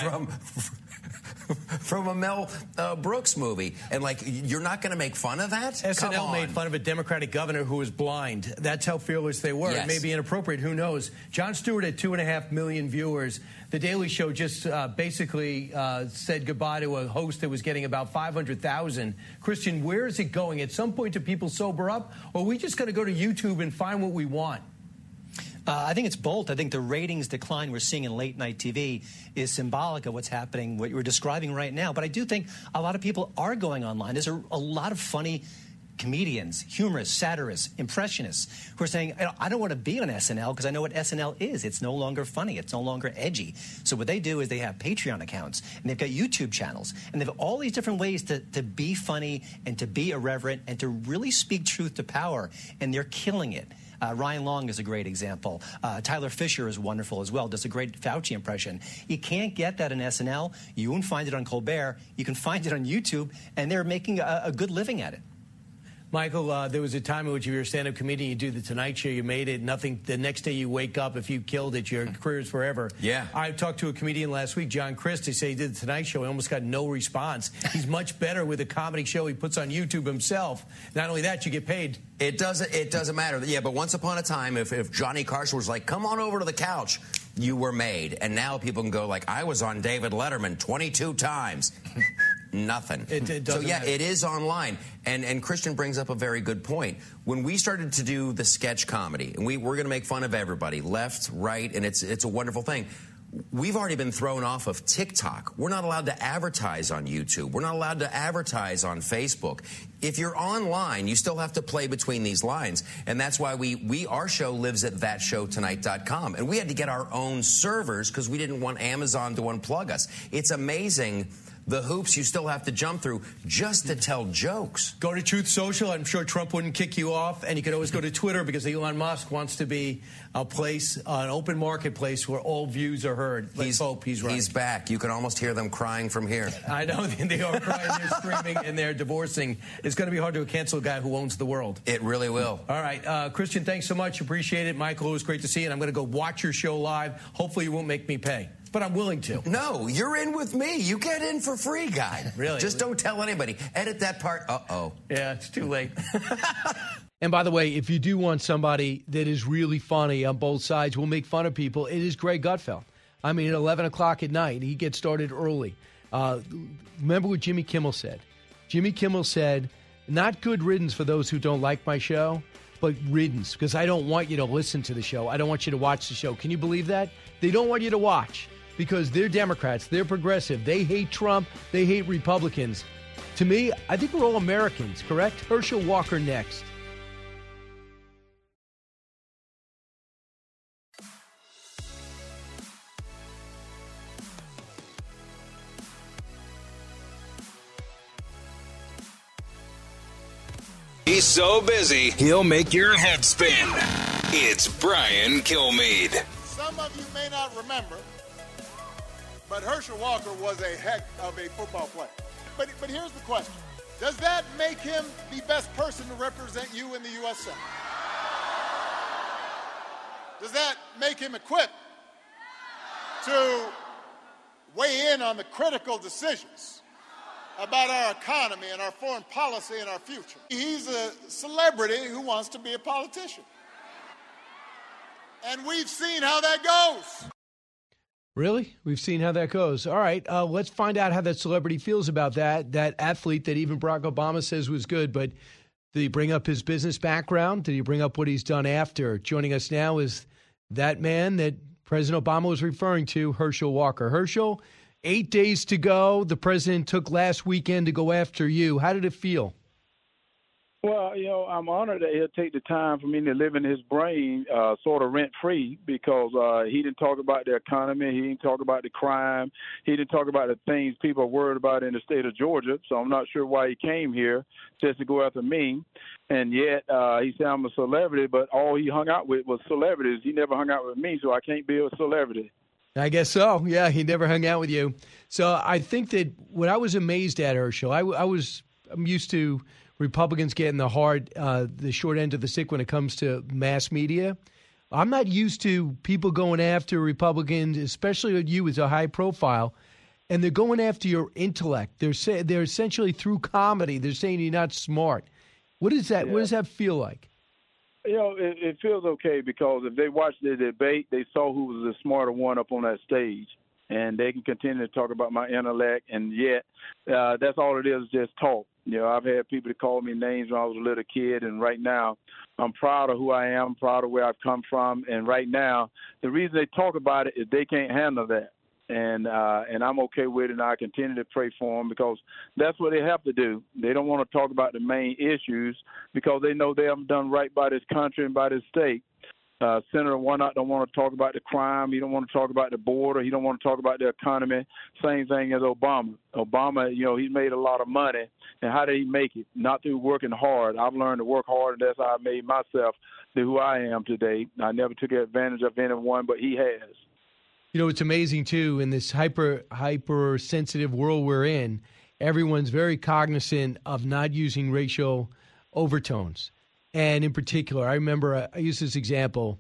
from a Mel Brooks movie. And you're not going to make fun of that? SNL made fun of a Democratic governor who was blind. That's how fearless they were. Yes. It may be inappropriate. Who knows? Jon Stewart had 2.5 million viewers. The Daily Show just basically said goodbye to a host that was getting about 500,000. Christian, where is it going? At some point, do people sober up? Or are we just going to go to YouTube and find what we want? I think it's both. I think the ratings decline we're seeing in late-night TV is symbolic of what's happening, what you're describing right now. But I do think a lot of people are going online. There's a lot of funny comedians, humorists, satirists, impressionists who are saying, I don't want to be on SNL because I know what SNL is. It's no longer funny. It's no longer edgy. So what they do is they have Patreon accounts, and they've got YouTube channels, and they have all these different ways to be funny and to be irreverent and to really speak truth to power, and they're killing it. Ryan Long is a great example. Tyler Fisher is wonderful as well, does a great Fauci impression. You can't get that in SNL. You won't find it on Colbert. You can find it on YouTube, and they're making a good living at it. Michael, there was a time in which if you're a stand-up comedian, you do the Tonight Show, you made it, nothing. The next day you wake up, if you killed it, your career is forever. Yeah. I talked to a comedian last week, John Crist, he said he did the Tonight Show, he almost got no response. He's much better with a comedy show he puts on YouTube himself. Not only that, you get paid. It doesn't matter. Yeah, but once upon a time, if Johnny Carson was like, come on over to the couch, you were made. And now people can go I was on David Letterman 22 times. Nothing. So, yeah, it is online. And Christian brings up a very good point. When we started to do the sketch comedy, and we're going to make fun of everybody, left, right, and it's a wonderful thing. We've already been thrown off of TikTok. We're not allowed to advertise on YouTube. We're not allowed to advertise on Facebook. If you're online, you still have to play between these lines. And that's why our show lives at thatshowtonight.com. And we had to get our own servers because we didn't want Amazon to unplug us. It's amazing the hoops you still have to jump through just to tell jokes. Go to Truth Social. I'm sure Trump wouldn't kick you off. And you can always go to Twitter because Elon Musk wants to be a place, an open marketplace where all views are heard. Let's hope he's right. He's back. You can almost hear them crying from here. I know. They are crying, they're screaming, and they're divorcing. It's going to be hard to cancel a guy who owns the world. It really will. All right. Christian, thanks so much. Appreciate it. Michael, it was great to see you. And I'm going to go watch your show live. Hopefully you won't make me pay. But I'm willing to. No, you're in with me. You get in for free, guy. Really? Just don't tell anybody. Edit that part. Uh-oh. Yeah, it's too late. And by the way, if you do want somebody that is really funny on both sides, will make fun of people, it is Greg Gutfeld. I mean, at 11 o'clock at night, he gets started early. Remember what Jimmy Kimmel said? Jimmy Kimmel said, not good riddance for those who don't like my show, but riddance, because I don't want you to listen to the show. I don't want you to watch the show. Can you believe that? They don't want you to watch. Because they're Democrats, they're progressive, they hate Trump, they hate Republicans. To me, I think we're all Americans, correct? Herschel Walker next. He's so busy, he'll make your head spin. It's Brian Kilmeade. Some of you may not remember, but Herschel Walker was a heck of a football player. But here's the question. Does that make him the best person to represent you in the U.S. Senate? Does that make him equipped to weigh in on the critical decisions about our economy and our foreign policy and our future? He's a celebrity who wants to be a politician. And we've seen how that goes. Really? We've seen how that goes. All right, let's find out how that celebrity feels about that athlete that even Barack Obama says was good. But did he bring up his business background? Did he bring up what he's done after? Joining us now is that man that President Obama was referring to, Herschel Walker. Herschel, 8 days to go. The president took last weekend to go after you. How did it feel? Well, I'm honored that he'll take the time for me to live in his brain sort of rent-free because he didn't talk about the economy. He didn't talk about the crime. He didn't talk about the things people are worried about in the state of Georgia. So I'm not sure why he came here just to go after me. And yet he said I'm a celebrity, but all he hung out with was celebrities. He never hung out with me, so I can't be a celebrity. I guess so. Yeah, he never hung out with you. So I think that what I was amazed at, Herschel, I'm used to Republicans getting the short end of the stick when it comes to mass media. I'm not used to people going after Republicans, especially with you as a high profile, and they're going after your intellect. They're essentially through comedy. They're saying you're not smart. What is that? Yeah. What does that feel like? It feels okay because if they watched the debate, they saw who was the smarter one up on that stage. And they can continue to talk about my intellect, and yet that's all it is, just talk. I've had people to call me names when I was a little kid, and right now I'm proud of who I am, proud of where I've come from, and right now the reason they talk about it is they can't handle that. And I'm okay with it, and I continue to pray for them because that's what they have to do. They don't want to talk about the main issues because they know they haven't done right by this country and by this state. Senator Warnock don't want to talk about the crime. He don't want to talk about the border. He don't want to talk about the economy. Same thing as Obama. Obama, he made a lot of money. And how did he make it? Not through working hard. I've learned to work hard, and that's how I made myself to who I am today. I never took advantage of anyone, but he has. It's amazing, too, in this hyper-sensitive world we're in, everyone's very cognizant of not using racial overtones. And in particular, I remember I used this example.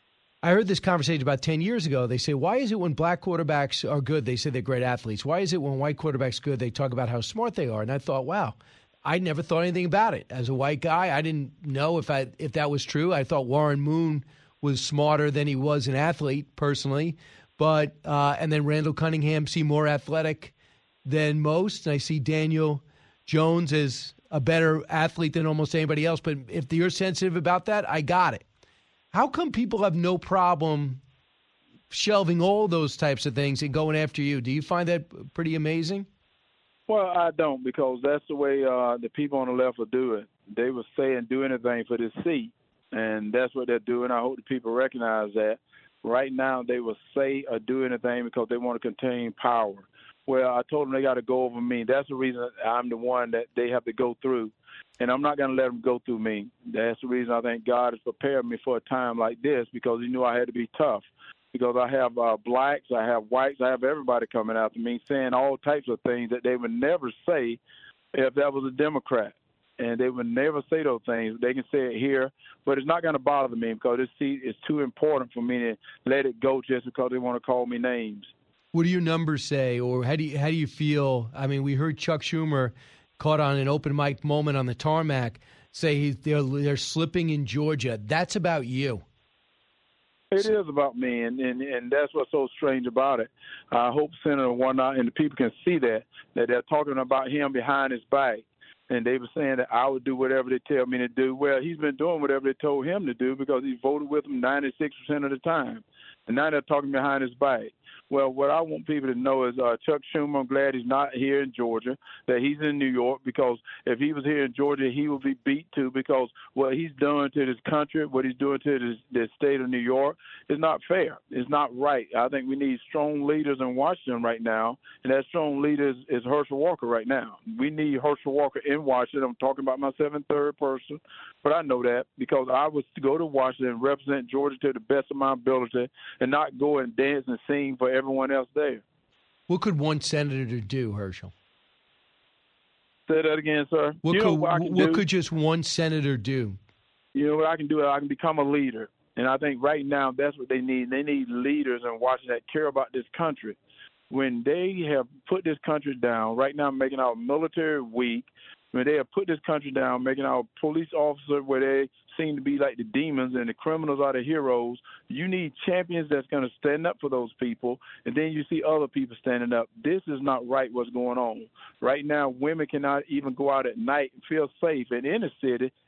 I heard this conversation about 10 years ago. They say, why is it when black quarterbacks are good, they say they're great athletes? Why is it when white quarterbacks are good, they talk about how smart they are? And I thought, wow, I never thought anything about it. As a white guy, I didn't know if that was true. I thought Warren Moon was smarter than he was an athlete, personally. But and then Randall Cunningham seemed more athletic than most. And I see Daniel Jones as a better athlete than almost anybody else. But if you're sensitive about that, I got it. How come people have no problem shelving all those types of things and going after you? Do you find that pretty amazing? Well, I don't, because that's the way the people on the left will do it. They will say and do anything for this seat, and that's what they're doing. I hope the people recognize that. Right now, they will say or do anything because they want to contain power. Well, I told them they got to go over me. That's the reason I'm the one that they have to go through, and I'm not going to let them go through me. That's the reason I think God has prepared me for a time like this, because he knew I had to be tough. Because I have blacks, I have whites, I have everybody coming after me saying all types of things that they would never say if that was a Democrat. And they would never say those things. They can say it here, but it's not going to bother me because this seat is too important for me to let it go just because they want to call me names. What do your numbers say, or how do you feel? I mean, we heard Chuck Schumer caught on an open mic moment on the tarmac say they're slipping in Georgia. That's about you. It is about me, and that's what's so strange about it. I hope Senator Warnock and the people can see that they're talking about him behind his back, and they were saying that I would do whatever they tell me to do. Well, he's been doing whatever they told him to do because he voted with them 96% of the time, and now they're talking behind his back. Well, what I want people to know is Chuck Schumer, I'm glad he's not here in Georgia, that he's in New York, because if he was here in Georgia, he would be beat too, because what he's doing to this country, what he's doing to the state of New York is not fair. It's not right. I think we need strong leaders in Washington right now, and that strong leader is Herschel Walker right now. We need Herschel Walker in Washington. I'm talking about myself in third person, but I know that because I was to go to Washington and represent Georgia to the best of my ability and not go and dance and sing for everyone else there. What could one senator do, Herschel? Say that again, sir. What could just one senator do? You know what I can do? I can become a leader. And I think right now that's what they need. They need leaders in Washington that care about this country. When they have put this country down, right now making our military weak, when they have put this country down, making our police officers where they seem to be like the demons and the criminals are the heroes, you need champions that's going to stand up for those people, and then you see other people standing up. This is not right what's going on. Right now, women cannot even go out at night and feel safe in any city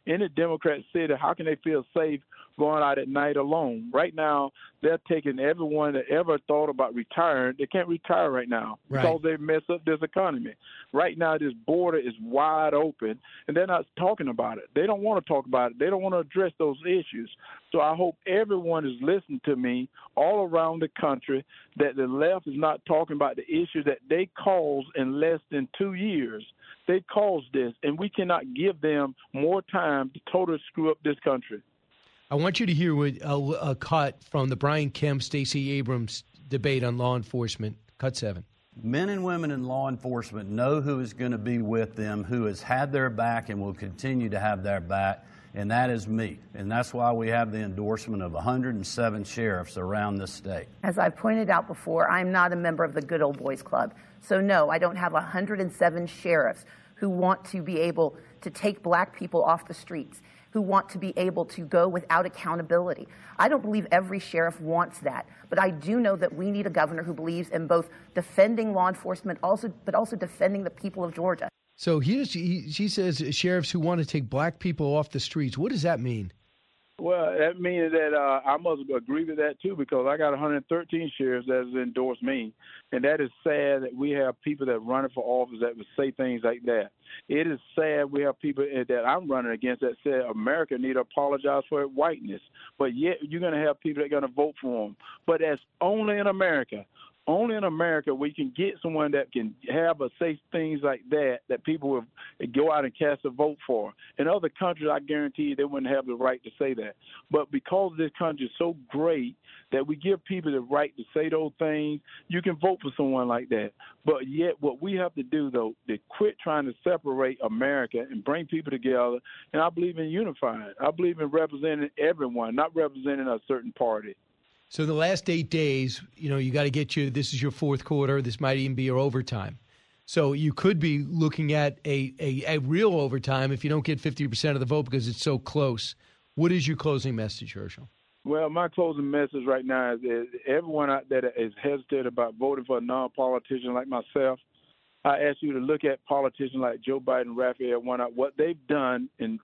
any Democrat city, how can they feel safe going out at night alone? Right now, they're taking everyone that ever thought about retiring. They can't retire right now because they messed up this economy. Right now, this border is wide open, and they're not talking about it. They don't want to talk about it. They don't want to address those issues. So I hope everyone is listening to me all around the country, that the left is not talking about the issues that they caused in less than 2 years. They caused this, and we cannot give them more time to totally screw up this country. I want you to hear a cut from the Brian Kemp, Stacey Abrams debate on law enforcement. Cut 7. Men and women in law enforcement know who is going to be with them, who has had their back and will continue to have their back, and that is me. And that's why we have the endorsement of 107 sheriffs around the state. As I've pointed out before, I'm not a member of the Good Old Boys Club. So no, I don't have 107 sheriffs who want to be able to take black people off the streets, who want to be able to go without accountability. I don't believe every sheriff wants that, but I do know that we need a governor who believes in both defending law enforcement, but also defending the people of Georgia. So she says sheriffs who want to take black people off the streets. What does that mean? Well, that means that I must agree with that, too, because I got 113 sheriffs that has endorsed me. And that is sad that we have people that running for office that would say things like that. It is sad we have people that I'm running against that said America need to apologize for its whiteness. But yet you're going to have people that are going to vote for them. But that's only in America. Only in America we can get someone that can have or say things like that people will go out and cast a vote for. In other countries, I guarantee you they wouldn't have the right to say that. But because this country is so great that we give people the right to say those things, you can vote for someone like that. But yet what we have to do, though, is quit trying to separate America and bring people together. And I believe in unifying. I believe in representing everyone, not representing a certain party. So the last 8 days, you got to this is your fourth quarter. This might even be your overtime. So you could be looking at a real overtime if you don't get 50% of the vote because it's so close. What is your closing message, Herschel? Well, my closing message right now is everyone out there that is hesitant about voting for a non-politician like myself, I ask you to look at politicians like Joe Biden, Raphael Warnock, what they've done in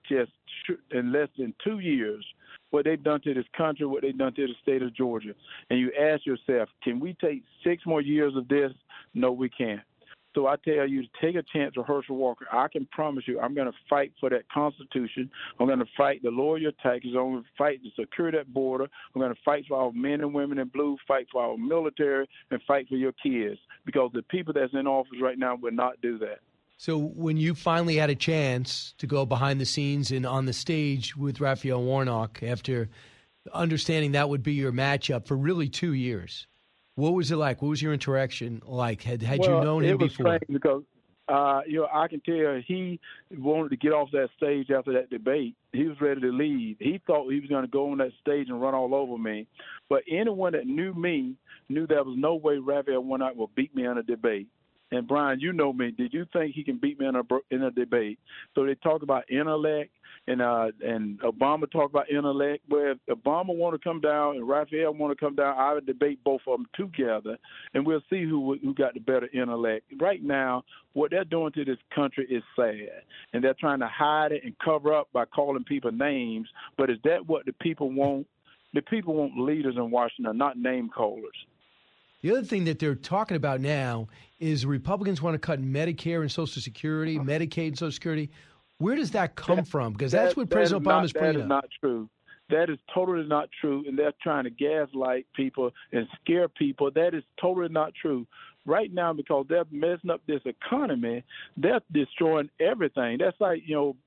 less than 2 years, what they've done to this country, what they've done to the state of Georgia. And you ask yourself, can we take 6 more years of this? No, we can't. So I tell you to take a chance with Herschel Walker. I can promise you I'm going to fight for that Constitution. I'm going to fight to lower your taxes. I'm going to fight to secure that border. I'm going to fight for our men and women in blue, fight for our military, and fight for your kids. Because the people that's in office right now will not do that. So when you finally had a chance to go behind the scenes and on the stage with Raphael Warnock after understanding that would be your matchup for really 2 years, what was it like? What was your interaction like? Had you known him before? It was strange because, I can tell he wanted to get off that stage after that debate. He was ready to leave. He thought he was going to go on that stage and run all over me. But anyone that knew me knew there was no way Raphael Warnock would beat me in a debate. And, Brian, you know me. Did you think he can beat me in a debate? So they talk about intellect, and Obama talked about intellect. Where if Obama want to come down and Raphael want to come down, I would debate both of them together, and we'll see who got the better intellect. Right now, what they're doing to this country is sad, and they're trying to hide it and cover up by calling people names. But is that what the people want? The people want leaders in Washington, not name callers. The other thing that they're talking about now is Republicans want to cut Medicare and Social Security, Medicaid and Social Security. Where does that come from? Because that's what President Obama's bringing up. That is not true. That is totally not true, and they're trying to gaslight people and scare people. That is totally not true. Right now, because they're messing up this economy, they're destroying everything. That's like,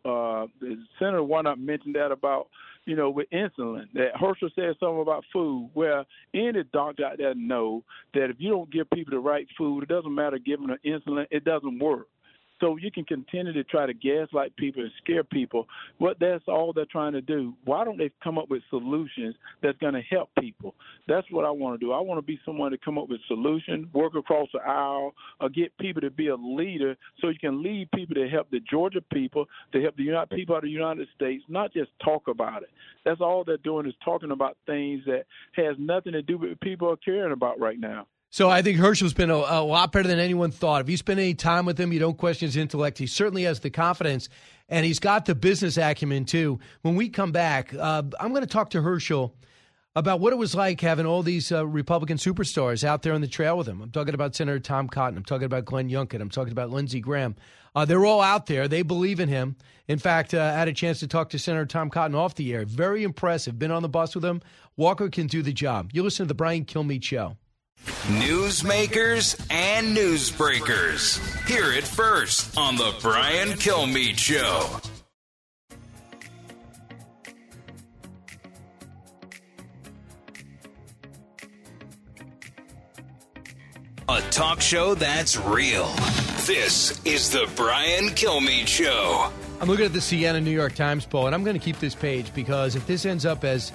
Senator Warnock mentioned that about, with insulin, that Herschel said something about food, where any doctor out there know that if you don't give people the right food, it doesn't matter giving them insulin, it doesn't work. So you can continue to try to gaslight people and scare people. That's all they're trying to do. Why don't they come up with solutions that's going to help people? That's what I want to do. I want to be someone to come up with solutions, work across the aisle, or get people to be a leader so you can lead people to help the Georgia people, to help the people of the United States, not just talk about it. That's all they're doing is talking about things that has nothing to do with what people are caring about right now. So I think Herschel's been a lot better than anyone thought. If you spend any time with him, you don't question his intellect. He certainly has the confidence, and he's got the business acumen, too. When we come back, I'm going to talk to Herschel about what it was like having all these Republican superstars out there on the trail with him. I'm talking about Senator Tom Cotton. I'm talking about Glenn Youngkin. I'm talking about Lindsey Graham. They're all out there. They believe in him. In fact, I had a chance to talk to Senator Tom Cotton off the air. Very impressive. Been on the bus with him. Walker can do the job. You listen to the Brian Kilmeade Show. Newsmakers and newsbreakers. Hear it first on the Brian Kilmeade Show. A talk show that's real. This is the Brian Kilmeade Show. I'm looking at the Siena New York Times poll, and I'm going to keep this page because if this ends up as,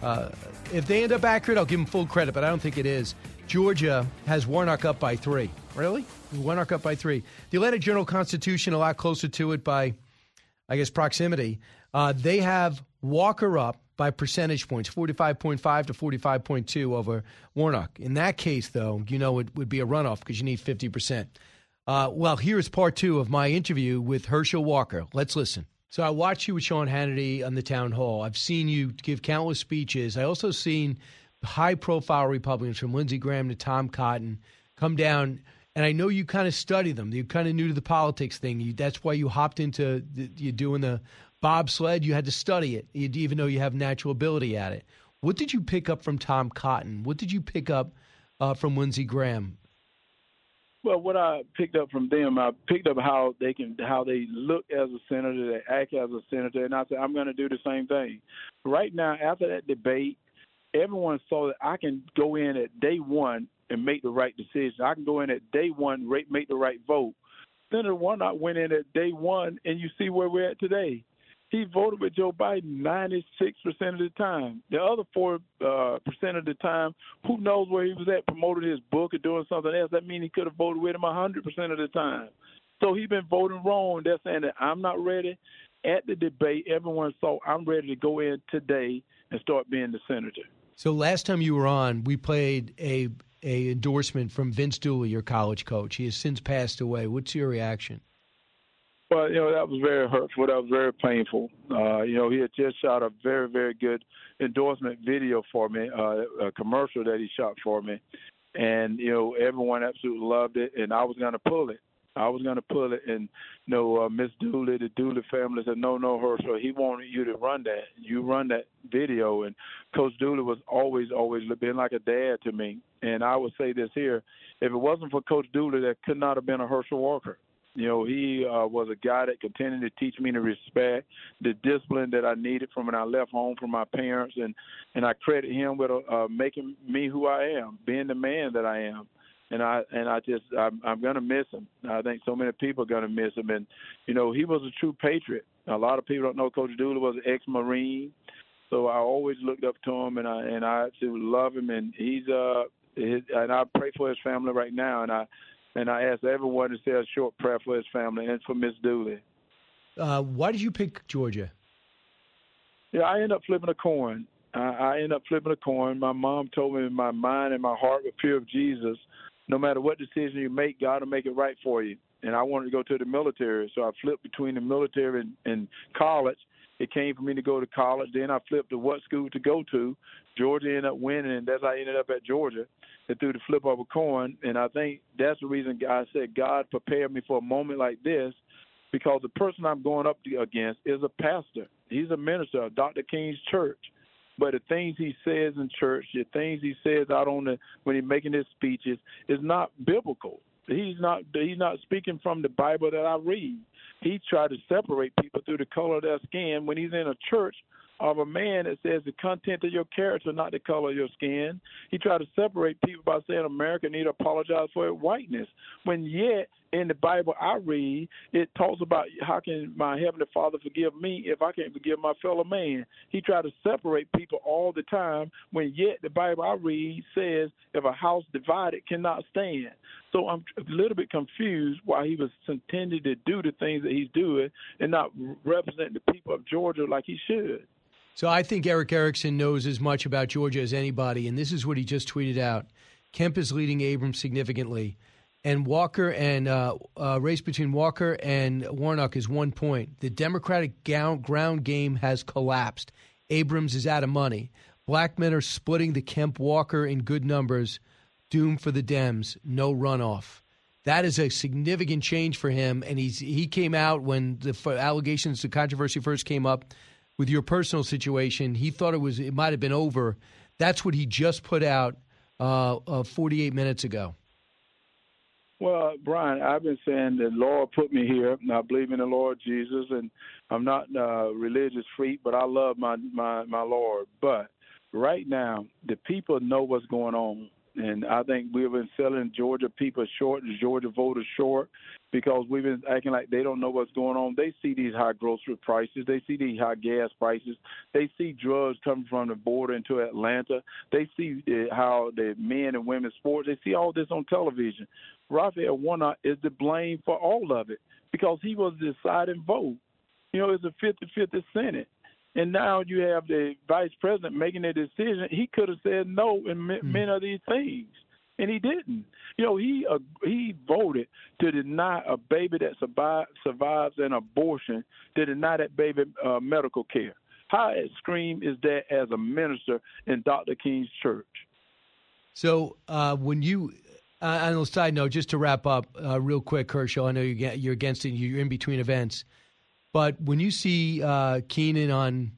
if they end up accurate, I'll give them full credit, but I don't think it is. Georgia has Warnock up by 3. Really? Warnock up by 3. The Atlanta Journal-Constitution a lot closer to it by, I guess, proximity. They have Walker up by percentage points, 45.5 to 45.2 over Warnock. In that case, though, you know it would be a runoff because you need 50%. Well, here's part 2 of my interview with Herschel Walker. Let's listen. So I watched you with Sean Hannity on the town hall. I've seen you give countless speeches. I also seen high-profile Republicans from Lindsey Graham to Tom Cotton come down, and I know you kind of study them. You're kind of new to the politics thing. That's why you hopped into you're doing the bobsled. You had to study it, even though you have natural ability at it. What did you pick up from Tom Cotton? What did you pick up from Lindsey Graham? Well, what I picked up from them, I picked up how they look as a senator, they act as a senator, and I said I'm going to do the same thing. Right now, after that debate, everyone saw that I can go in at day one and make the right decision. I can go in at day one, make the right vote. Senator Warnock went in at day one, and you see where we're at today. He voted with Joe Biden 96% of the time. The other 4% of the time, who knows where he was at, promoting his book or doing something else. That means he could have voted with him 100% of the time. So he's been voting wrong. They're saying that I'm not ready. At the debate, everyone saw I'm ready to go in today and start being the senator. So last time you were on, we played a endorsement from Vince Dooley, your college coach. He has since passed away. What's your reaction? Well, that was very hurtful. That was very painful. He had just shot a very, very good endorsement video for me, a commercial that he shot for me. And, everyone absolutely loved it, and I was going to pull it. And, Miss Dooley, the Dooley family said, no, Herschel, he wanted you to run that. You run that video. And Coach Dooley was always been like a dad to me. And I would say this here, if it wasn't for Coach Dooley, there could not have been a Herschel Walker. He was a guy that continued to teach me the respect, the discipline that I needed from when I left home from my parents, and I credit him with making me who I am, being the man that I am. And I'm going to miss him. I think so many people are going to miss him. And, he was a true patriot. A lot of people don't know Coach Dooley was an ex-Marine. So I always looked up to him, and I absolutely love him. And and I pray for his family right now. And I ask everyone to say a short prayer for his family and for Miss Dooley. Why did you pick Georgia? Yeah, I ended up flipping a coin. I ended up flipping a coin. My mom told me in my mind and my heart with fear of Jesus, no matter what decision you make, God will make it right for you. And I wanted to go to the military, so I flipped between the military and college. It came for me to go to college. Then I flipped to what school to go to. Georgia ended up winning, and that's how I ended up at Georgia. And through the flip of a coin, and I think that's the reason I said God prepared me for a moment like this, because the person I'm going up against is a pastor. He's a minister of Dr. King's church. But the things he says in church, the things he says out when he's making his speeches is not biblical. He's not speaking from the Bible that I read. He tried to separate people through the color of their skin when he's in a church of a man that says the content of your character, not the color of your skin. He tried to separate people by saying America need to apologize for its whiteness. When yet in the Bible I read, it talks about how can my Heavenly Father forgive me if I can't forgive my fellow man. He tried to separate people all the time, when yet the Bible I read says if a house divided cannot stand. So I'm a little bit confused why he was intended to do the things that he's doing and not represent the people of Georgia like he should. So I think Eric Erickson knows as much about Georgia as anybody, and this is what he just tweeted out. Kemp is leading Abrams significantly. And Walker and race between Walker and Warnock is 1 point. The Democratic ground game has collapsed. Abrams is out of money. Black men are splitting the Kemp-Walker in good numbers. Doom for the Dems. No runoff. That is a significant change for him. And he came out when the allegations, the controversy first came up with your personal situation. He thought it might have been over. That's what he just put out 48 minutes ago. Well, Brian, I've been saying the Lord put me here, and I believe in the Lord Jesus, and I'm not a religious freak, but I love my Lord. But right now, the people know what's going on, and I think we've been selling Georgia people short, the Georgia voters short, because we've been acting like they don't know what's going on. They see these high grocery prices. They see these high gas prices. They see drugs coming from the border into Atlanta. They see how the men and women's sports, they see all this on television. Raphael Warnock is to blame for all of it because he was the deciding vote. You know, it's a 50-50 Senate. And now you have the vice president making a decision. He could have said no in many of these things, and he didn't. You know, he voted to deny a baby that survives an abortion, to deny that baby medical care. How extreme is that as a minister in Dr. King's church? So when you on a side note, just to wrap up real quick, Kershaw, I know you're against it. You're in between events. But when you see Keenan on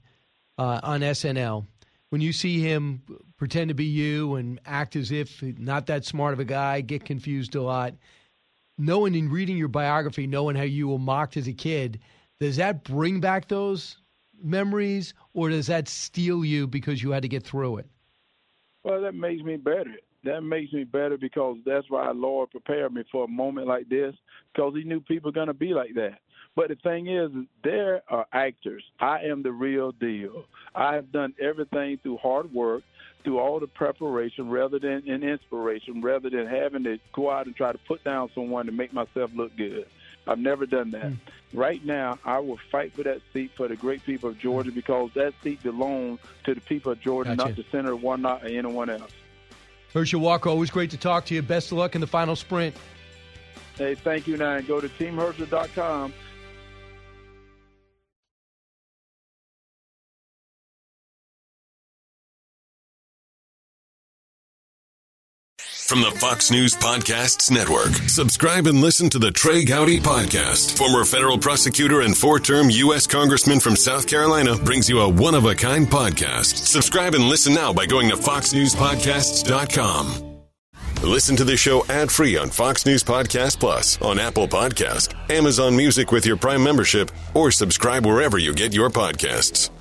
SNL, when you see him pretend to be you and act as if not that smart of a guy, get confused a lot, knowing and reading your biography, knowing how you were mocked as a kid, does that bring back those memories, or does that steal you because you had to get through it? Well, that makes me better. That makes me better because that's why the Lord prepared me for a moment like this, because he knew people were going to be like that. But the thing is, there are actors. I am the real deal. I have done everything through hard work, through all the preparation rather than an inspiration, rather than having to go out and try to put down someone to make myself look good. I've never done that. Right now, I will fight for that seat for the great people of Georgia because that seat belongs to the people of Georgia, not the Senator Warnock or anyone else. Herschel Walker, always great to talk to you. Best of luck in the final sprint. Hey, thank you, Nine. Go to teamherschel.com. From the Fox News Podcasts Network. Subscribe and listen to the Trey Gowdy Podcast. Former federal prosecutor and 4-term U.S. Congressman from South Carolina brings you a one-of-a-kind podcast. Subscribe and listen now by going to foxnewspodcasts.com. Listen to the show ad-free on Fox News Podcast Plus, on Apple Podcast, Amazon Music with your Prime membership, or subscribe wherever you get your podcasts.